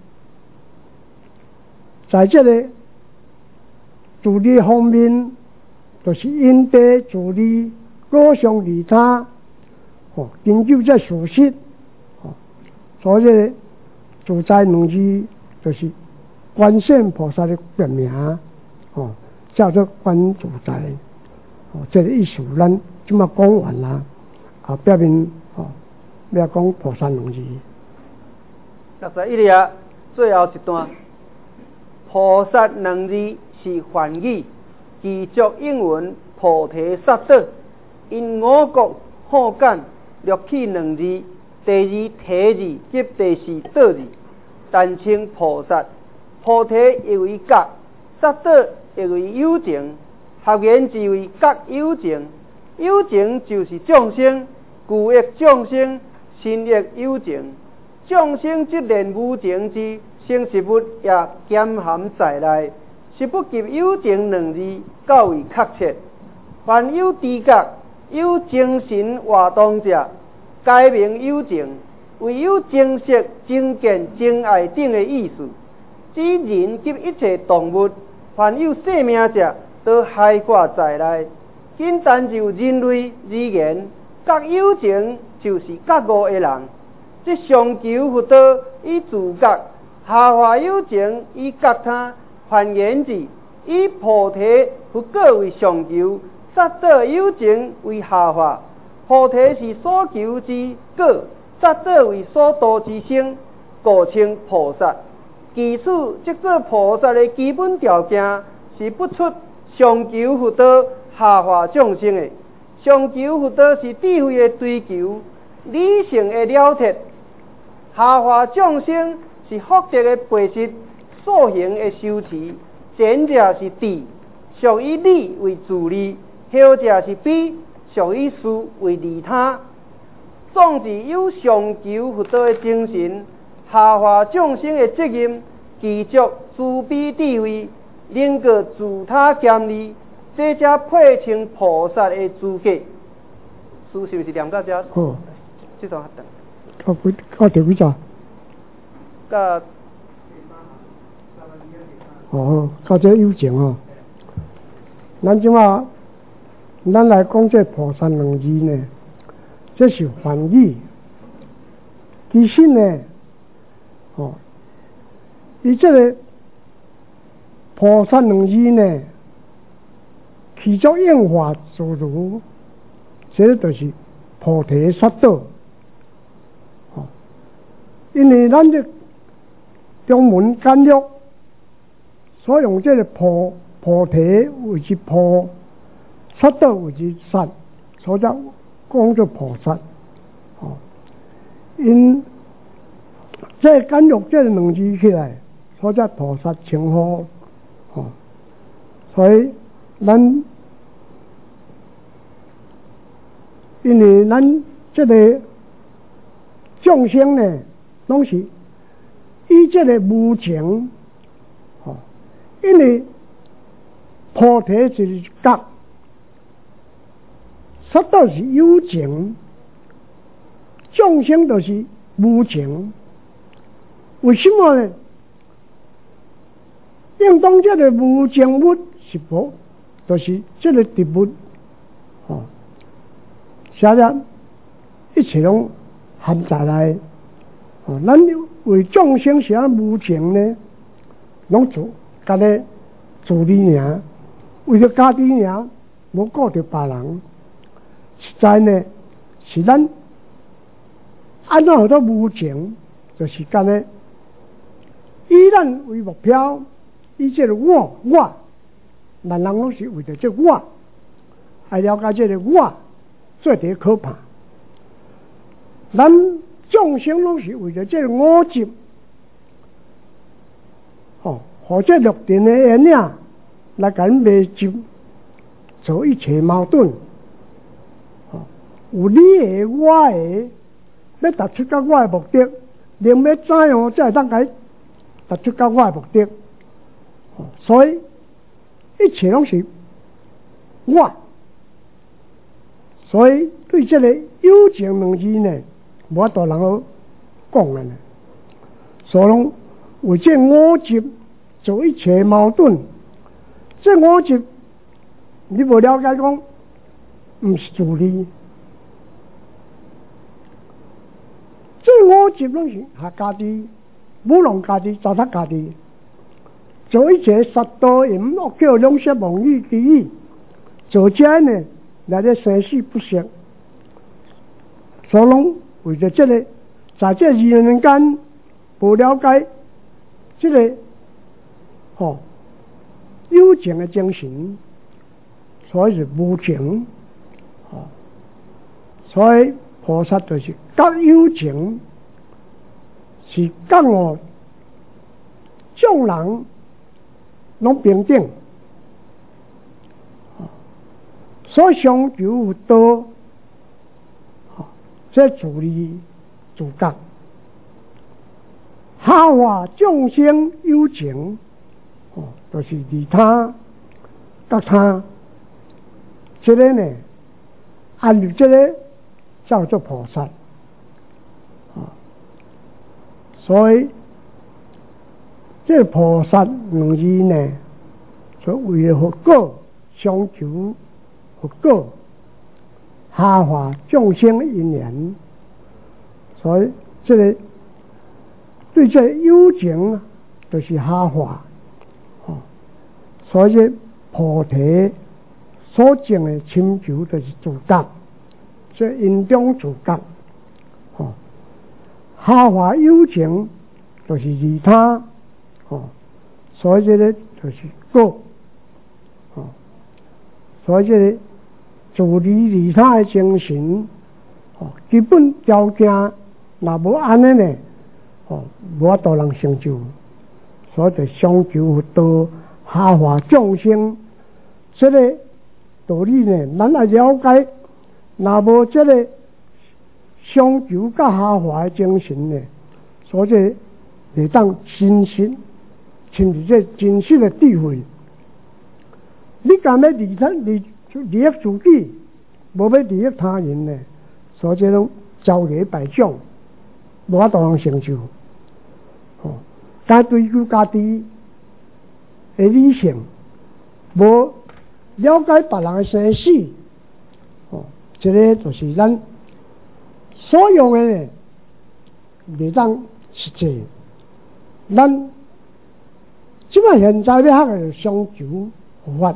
在这个自利方面，就是因地自利，各项利他，哦，研究这事实，哦，所以自在两字就是观世菩萨的别名，哦，叫做观自在，哦，这个意思咱这么讲完啦，啊，表面哦，要讲菩萨两字。 六十一页最后一段。菩萨两字是梵语，其作英文菩提萨埵，因我国互简略去两字，第二提字及第四道字，单称菩萨。菩提意为觉，萨埵意为有情，合言之为觉有情。有情就是众生，故曰众生，心曰有情。众生即连无情之生实物也兼含在内，实不及有情两字较为确切。凡有知觉、有精神活动者，该名有情，为有精色、精见、精爱等的意思。指人及一切动物，凡有生命者，都涵盖在内。仅单就人类而言，觉有情就是觉悟的人。即上求佛道以自觉，下化有情以觉他。换言之，以菩提佛果为上求，萨埵有情为下化。菩提是所求之果，萨埵为所度之生，故称菩萨。其次，即做菩萨的基本条件是不出上求佛道，下化众生的。上求佛道是智慧的追求，理性的了脱。下化众生是福德的培习， 所行的修持，前者是智，属以理为自利；后者是悲，属以事为利他。总之有上求佛道的精神，下化众生的责任，具足慈悲智慧，能够自他兼利，这才配称菩萨的资格。书是不是念到这？ 哦， 这段等。 到几到第几章？ 到哦，到这有情哦。咱即马，咱来讲这菩萨两字呢，这是梵语。其实呢，哦，伊这个菩萨两字呢，其中应化自如，这就是菩提萨埵。哦，因为咱这中文简约，所以用这个菩菩提为之菩，萨埵为之萨，所以讲做菩萨。哦，因这简约这两字起来，所以菩萨称呼。哦，所以咱因为咱这个众生呢，拢是以这个无情，哦，因为菩提就是觉，萨埵是有情，众生都是无情。为什么呢？应当这个无情物是无，就是这个植物，哦，写了一切拢含在内。哦，咱为众生是安无情呢，拢做家己自利尔，为了家己尔，无顾着别人。实在呢，是咱安怎好多无情，就是干呢，以咱为目标，以这个我我，人人拢是为着这个我，来了解这个我，最第可怕。咱众生拢是为着这个我执，哦，或者六尘的缘领来甲咱迷执，做一切矛盾。哦，有你的我的，要达出到我的目的，另要怎样才会当甲达出到我的目的？哦，所以一切拢是我，所以对这个有情两字呢，无法度人好讲的呢。所以拢为这我执做一切矛盾，这我执你无了解讲，唔是自利。这我执拢是下家己，舞弄家己，糟蹋家己。做一切杀盗淫恶叫两舌妄语绮语，做这呢，来咧生死不息。所以拢为着这个，在这人人间不了解这个哦有情的精神，所以是无情。哦，所以菩萨就是觉有情，是觉我众人拢平等，所相求有道，这自利自觉，下化众生有情，哦，就是利他、觉他，这个呢，按照这个叫做菩萨，啊，所以。这菩萨两字呢，所为了佛果，相求佛果，下化众生因缘，所以这个对这有情就是下化，哦，所以这菩提所证的请求就是自觉，这因中自觉，哦，下化有情就是利他。哦，所以这个就是果，哦，所以这个自利利他的精神，哦，基本条件若无安尼呢，哦，无法度人成就。 所以相求佛道，下化众生，这个道理呢，咱来了解。若无这个相求甲下化的精神呢，所以会当真实，甚至这真实的智慧。你敢要利他利利益自己，无要利益他人呢？所以这种招摇摆种，无法度通成就。哦，该追求家己的理性，无了解别人的生死。哦，这个就是咱所用的呢，袂当实际。咱即摆现在要学的相求佛法，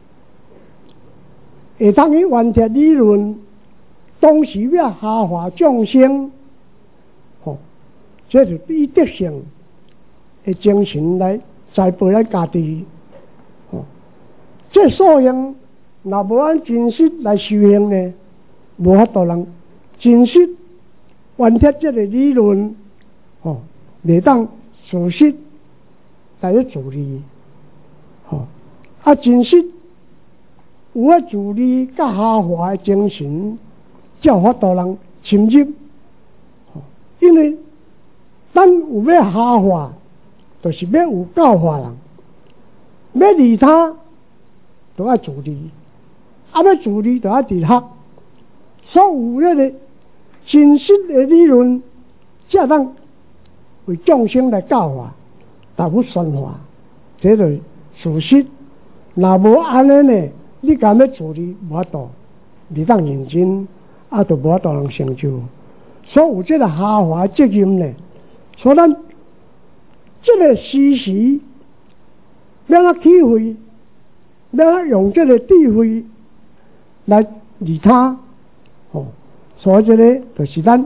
会当去完结理论，同时要下化众生，哦，这是以德性的精神来栽培咱家己。哦，这素养若无按真实来修行呢，无法度人真实完结这个理论，哦，袂当事实来去处理，哦，啊，真实有啊自利甲下化的精神，才有法度人深入。哦，因为咱有要下化，就是要有教化人，要利他，就要自利，啊，要自利就要自学。所有迄个真实的理论，才当为众生来教化，达有宣化，这就是事实。若无安尼呢，你敢要处理无法度，你当认真，啊，就无法度能成就。所以有这个下化责任呢，所以咱这个时时要咱体会，要咱用这个智慧来利他。哦，所以这个就是咱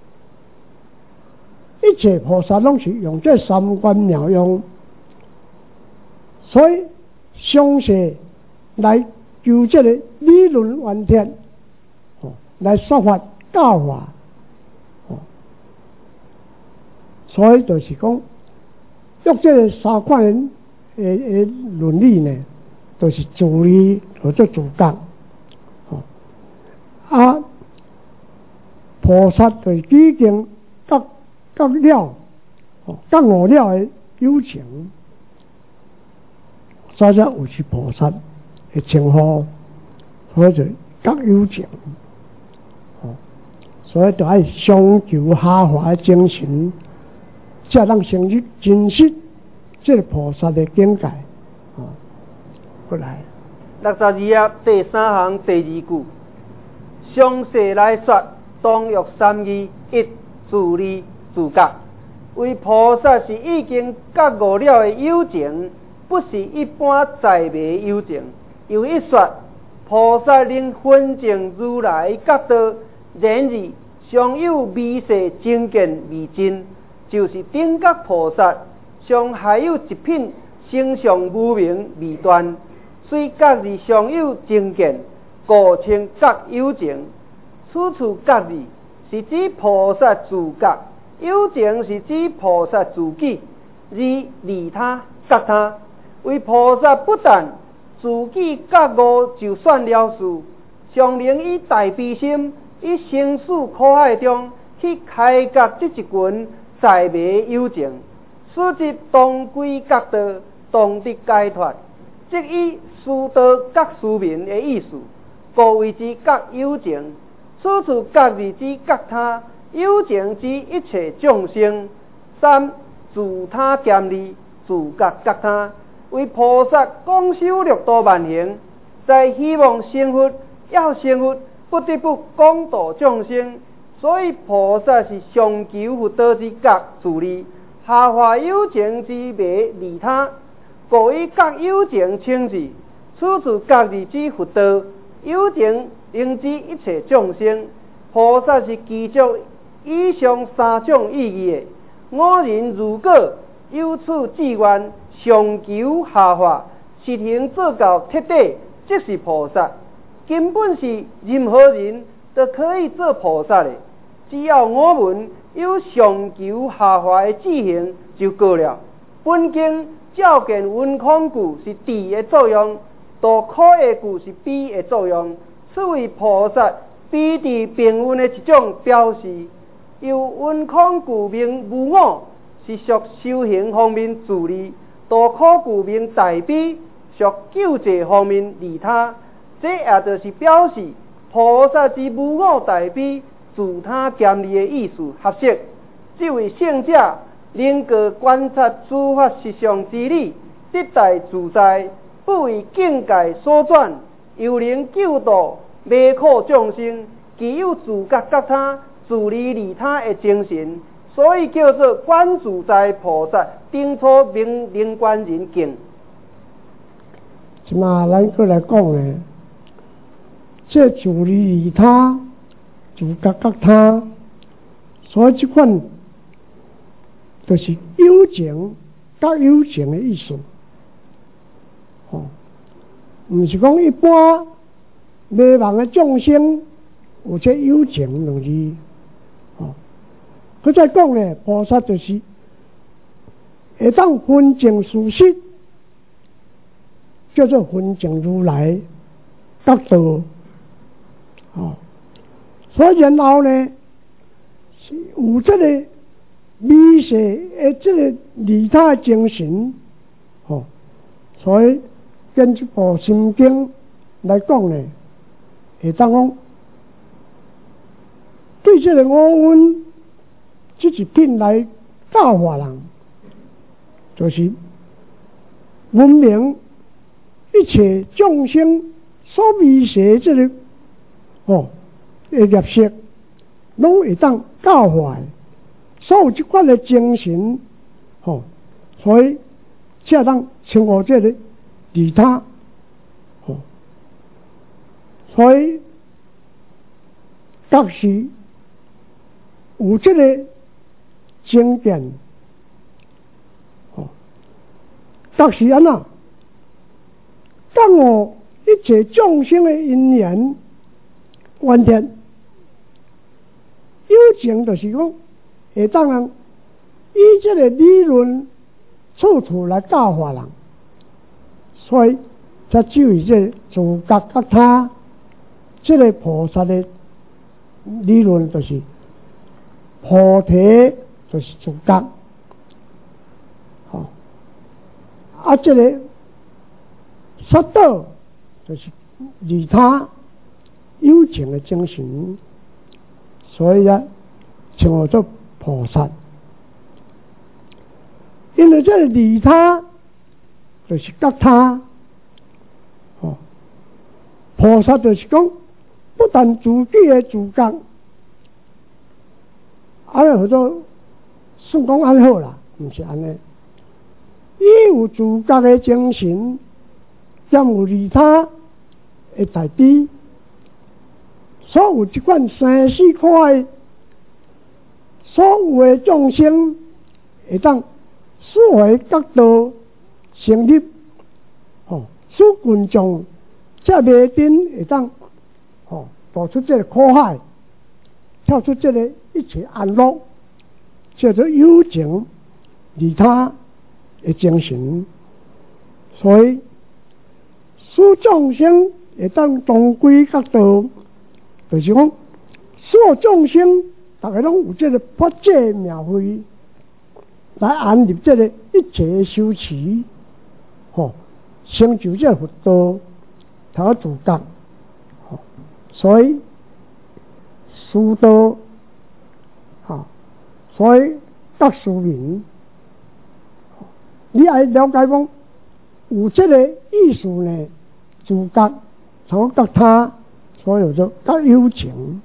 一切菩萨拢是用这三观妙用，所以详细来就这个理论完全，哦，来说法教化，哦，所以就是讲，用这个三款的的伦理呢，都、就是自利或者自觉，哦，啊。菩萨对已经觉觉了，哦，觉悟了的有情，所以有是菩萨的称呼，所以就觉有情，哦，所以就爱相求下化的精神，才能成入真实这个菩萨的境界，哦，过来。 六十二页第三行第二句，详细来说。当欲三义，一自利自觉，为菩萨是已经觉悟了的有情，不是一般在迷有情。又一说，菩萨能分证如来觉道，然而尚有微细精见未尽，就是顶觉菩萨尚还有一品形象无明未断，虽觉而尚有精见，故称觉有情。此处觉字是指菩萨自觉，有情是指菩萨自己，而利他觉他。为菩萨不但自己觉悟就算了事，尚能以大悲心，以生死苦海中去开觉这一群在迷有情，使之当归觉道，当得解脱，即以殊道觉殊明的意思，故谓之觉有情。此处觉字指觉他，有情指一切众生。三自他兼利，自觉觉他。为菩萨广修六度万行，在希望成佛，要成佛，不得不广度众生。所以菩萨是上求佛道之觉自利，下化有情之迷利他，故以觉有情称之。此处觉字指佛道，有情应指一切众生。菩萨是具足以上三种意义的。我人如果有此志愿，上求下化，实行做到彻底，即是菩萨。根本是任何人都可以做菩萨的，只要我们有上求下化的志行就够了。 本经照见温空句是地的作用，度苦的句是悲的作用，此为菩萨悲地平稳的一种表示。由温空句名无我，是属修行方面自利；度苦句名大悲，属救济方面利他。这也就是表示菩萨之无我大悲、自他兼利的意思合适。这位圣者能够观察诸法实相之理，得大自在，不为境界所转，又能救度迷苦众生，具有自觉觉他、自利利他的精神，所以叫做观自在菩萨顶初明灵观人境。 即嘛，咱过来讲咧，这自利利他、自觉觉他，所以这款就是有情甲有情的意思。哦，唔是讲一般迷茫的众生有这有情两字。哦，佢再讲咧，菩萨就是会当分净事实，叫做分净如来角度。哦，所以然后呢，是有这个美色的这个利他的精神。哦，所以根据部心经来讲呢，会当讲对这个五蕴这一品来教化人，就是闻明一切众生所迷邪这个哦的业色，拢会当教化的。所有这款的精神，哦，所以才当称呼这个利他，哦，所以确实有这个经典，哦，确实安那，当我一切众生的因缘完全有情，就是讲会当人以这个理论处处来教化人，所以才只有这自觉觉他这个菩萨的理论，就是菩提就是自觉，哦，啊，这个杀道就是利他有情的精神，所以啊，称呼做菩萨。因为这个利他就是觉他，哦，菩萨就是讲不但自己的自觉，安尼叫做算讲安好啦，毋是安尼。伊有自觉的精神，兼有利他的大悲，所有这款生死苦的所有的众生，会当思维角度成立，哦，使群众才袂顶会当，哦，逃出这个苦海，跳出这个一切安乐，叫做有情利他的精神。所以使众生会当同归角度，就是讲所有众生大家拢有这个法界妙慧来安立这个一切修持，吼，成就这个佛道，他自觉，吼，所以师道，吼，所以觉师名，你爱了解讲有这个意思呢，自觉，才觉他，所以有做觉有情，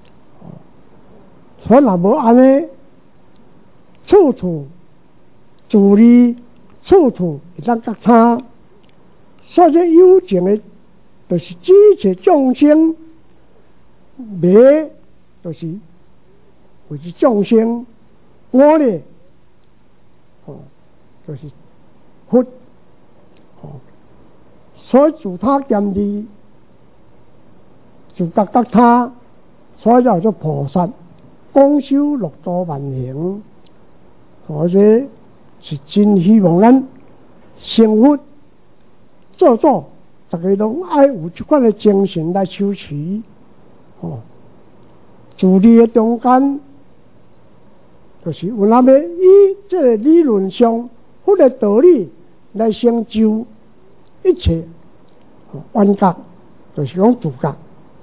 所以若无安尼，处处自利，处处会当觉他，所以这有情的，就是指一切众生，迷就是为之众生，我呢，哦，就是佛，哦，所以自他兼利，自觉觉他，所以叫做菩萨，广修六度万行，所以是真希望咱生活做做，大家拢爱有这款的精神来修持。哦，自利的中间，就是有那么以这个理论上或者道理来成就一切万觉，就是讲自觉。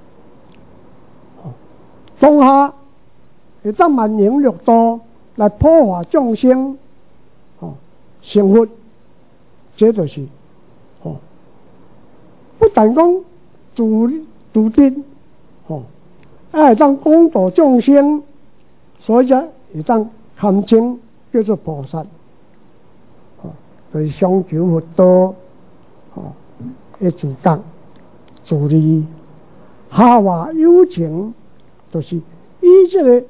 当下会当万灵六道来破化众生，哦，生活，这就是哦，不但讲自自定，哦，还会当广度众生，所以才会当堪称叫做菩萨，哦，就是相求佛道，哦，的自觉、自利、下化有情。就是以这个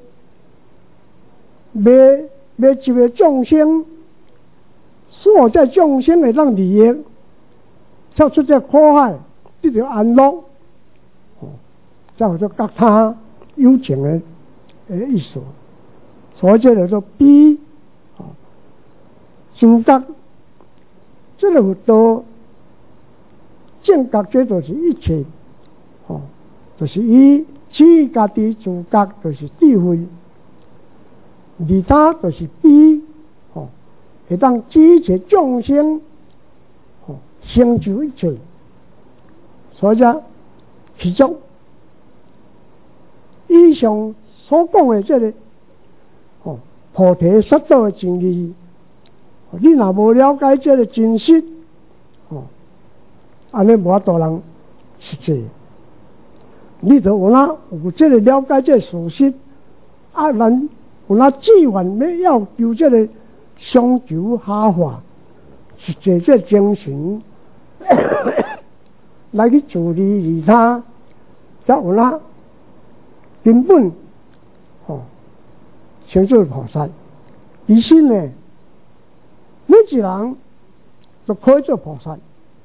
灭灭一个众生，所在众生的让利益，跳出这苦海，得到安乐，哦，才有做觉他有情的的意思。所以这叫做比，哦，自觉，这个佛道正觉，这就是一切，哦，就是以。自家己自觉就是智慧，利他就是比，哦，会当支持众生，哦，成就一切。所以啊，其中以上所讲的这个，哦，菩提萨埵的真理，你若无了解这个真实，哦，安尼无法度人实际。你就有那有这个了解这个事实，啊，咱有那志愿要要求这个相求下化，是借这精神来去自利利他，才有那根本哦，成就菩萨。其实呢，每一人都可以做菩萨，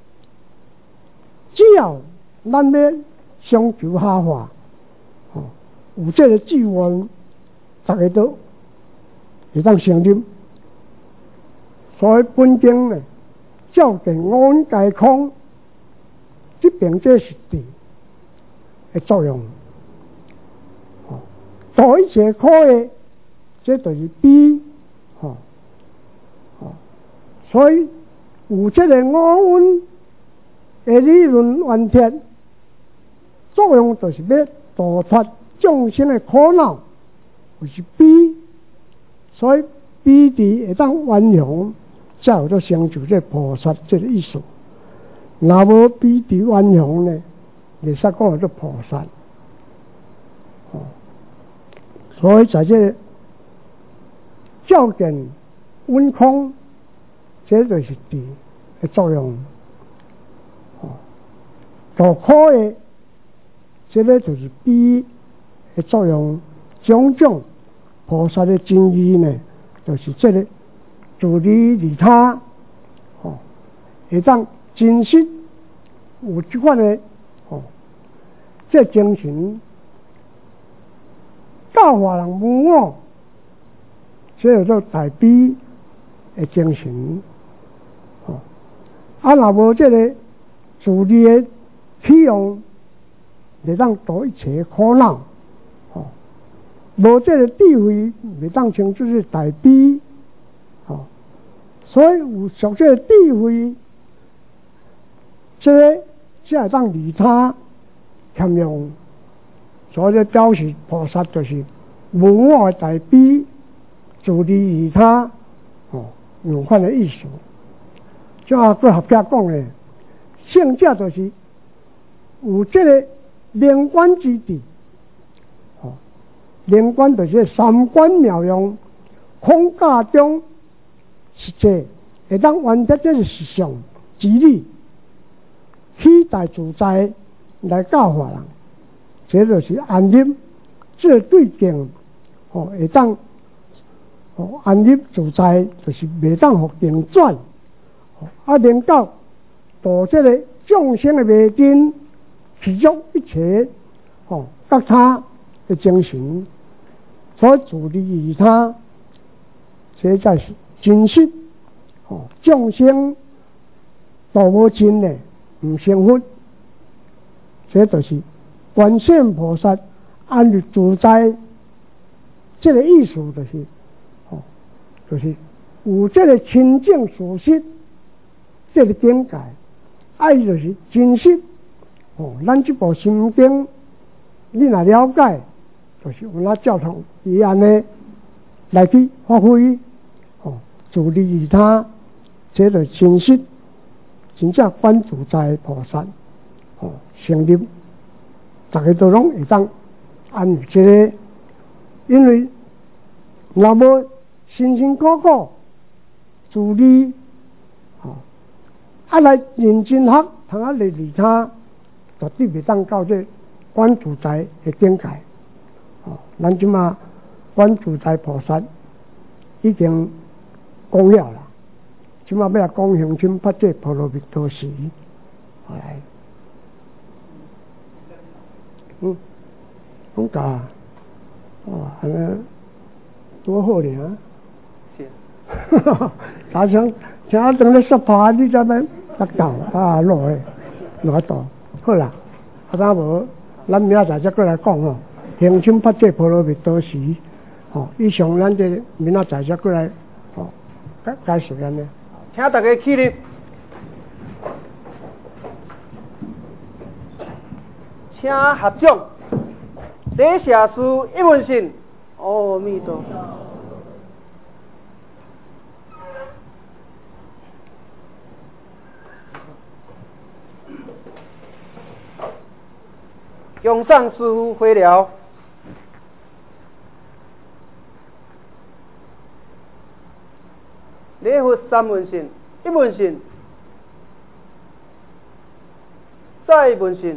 只要咱要相求下化，哦，有这个志愿，大家都会当成立。所以本经呢，照见安解空，这边这是地的作用。哦，做一切苦的，这就是比，哦，哦，所以有这个我稳的理论完全。作用就是要度脱众生的苦恼，就是比，所以比地会当圆融，才有做成就这菩萨这个意思。若无比地圆融呢，袂使讲做菩萨。哦，所以在这照见温空，这就是地的作用。哦，度苦的。这个就是比的作用，种种菩萨的真义呢，就是这个自利利他，哦，会当真实有这款的哦，这精神教化人无我，这叫做大悲的精神，哦，啊，若无这个自利的起用。会当度一切苦恼，哦，无这个智慧，会当称之是大悲，哦，所以有属这个智慧，这个才会当利他谦让，所以表示菩萨就是无我的大悲，自利利他，哦，有款的意思。这啊，做合家讲的，圣者就是有这个。灵观之地，哦，灵观就是三观妙用，空假中实际会当完成这个实相之理，期待自在来教化人，这就是安立，这对境，哦，会当哦安立自在，就是袂当互定转，哦，啊，能够度这个众生的迷津。其中一切，哦，觉他的精神，所以自利利他，这才是真实哦，众生度无尽的，唔成佛，这就是观世音菩萨安立自在，这个意思就是，哦，就是有这个清净属实，这个境界，爱就是真实。哦，咱这部心经，你若了解，就是有那教堂伊安尼来去发挥，哦，自利利他，这个真实，真正观自在菩萨，哦，成立，大家都拢会当安这个，因为若无辛辛苦苦自利，哦，啊来认真学，通啊利利他。绝对袂当到这观自在的境界，哦，咱即马观自在菩萨已经讲了啦，即马要讲向亲发这波罗蜜多时，来，嗯，讲噶，哦，安尼多好呢，是，哈哈，打上请等咧说话，你才要得到啊，落诶，落到。好啦，啊，咱无，咱明仔载再过来讲吼。行深发这波罗蜜多时，吼，以上咱这明仔载再过来，吼，介介绍安尼。 请大家起立，请合掌。第一下师一问信，阿弥陀佛。向上师父回了，礼佛三问信，一问信，再问信，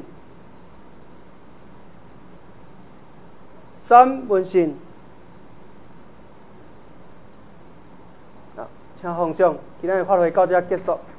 三问信。啊，请放掌，今天的法会到这结束。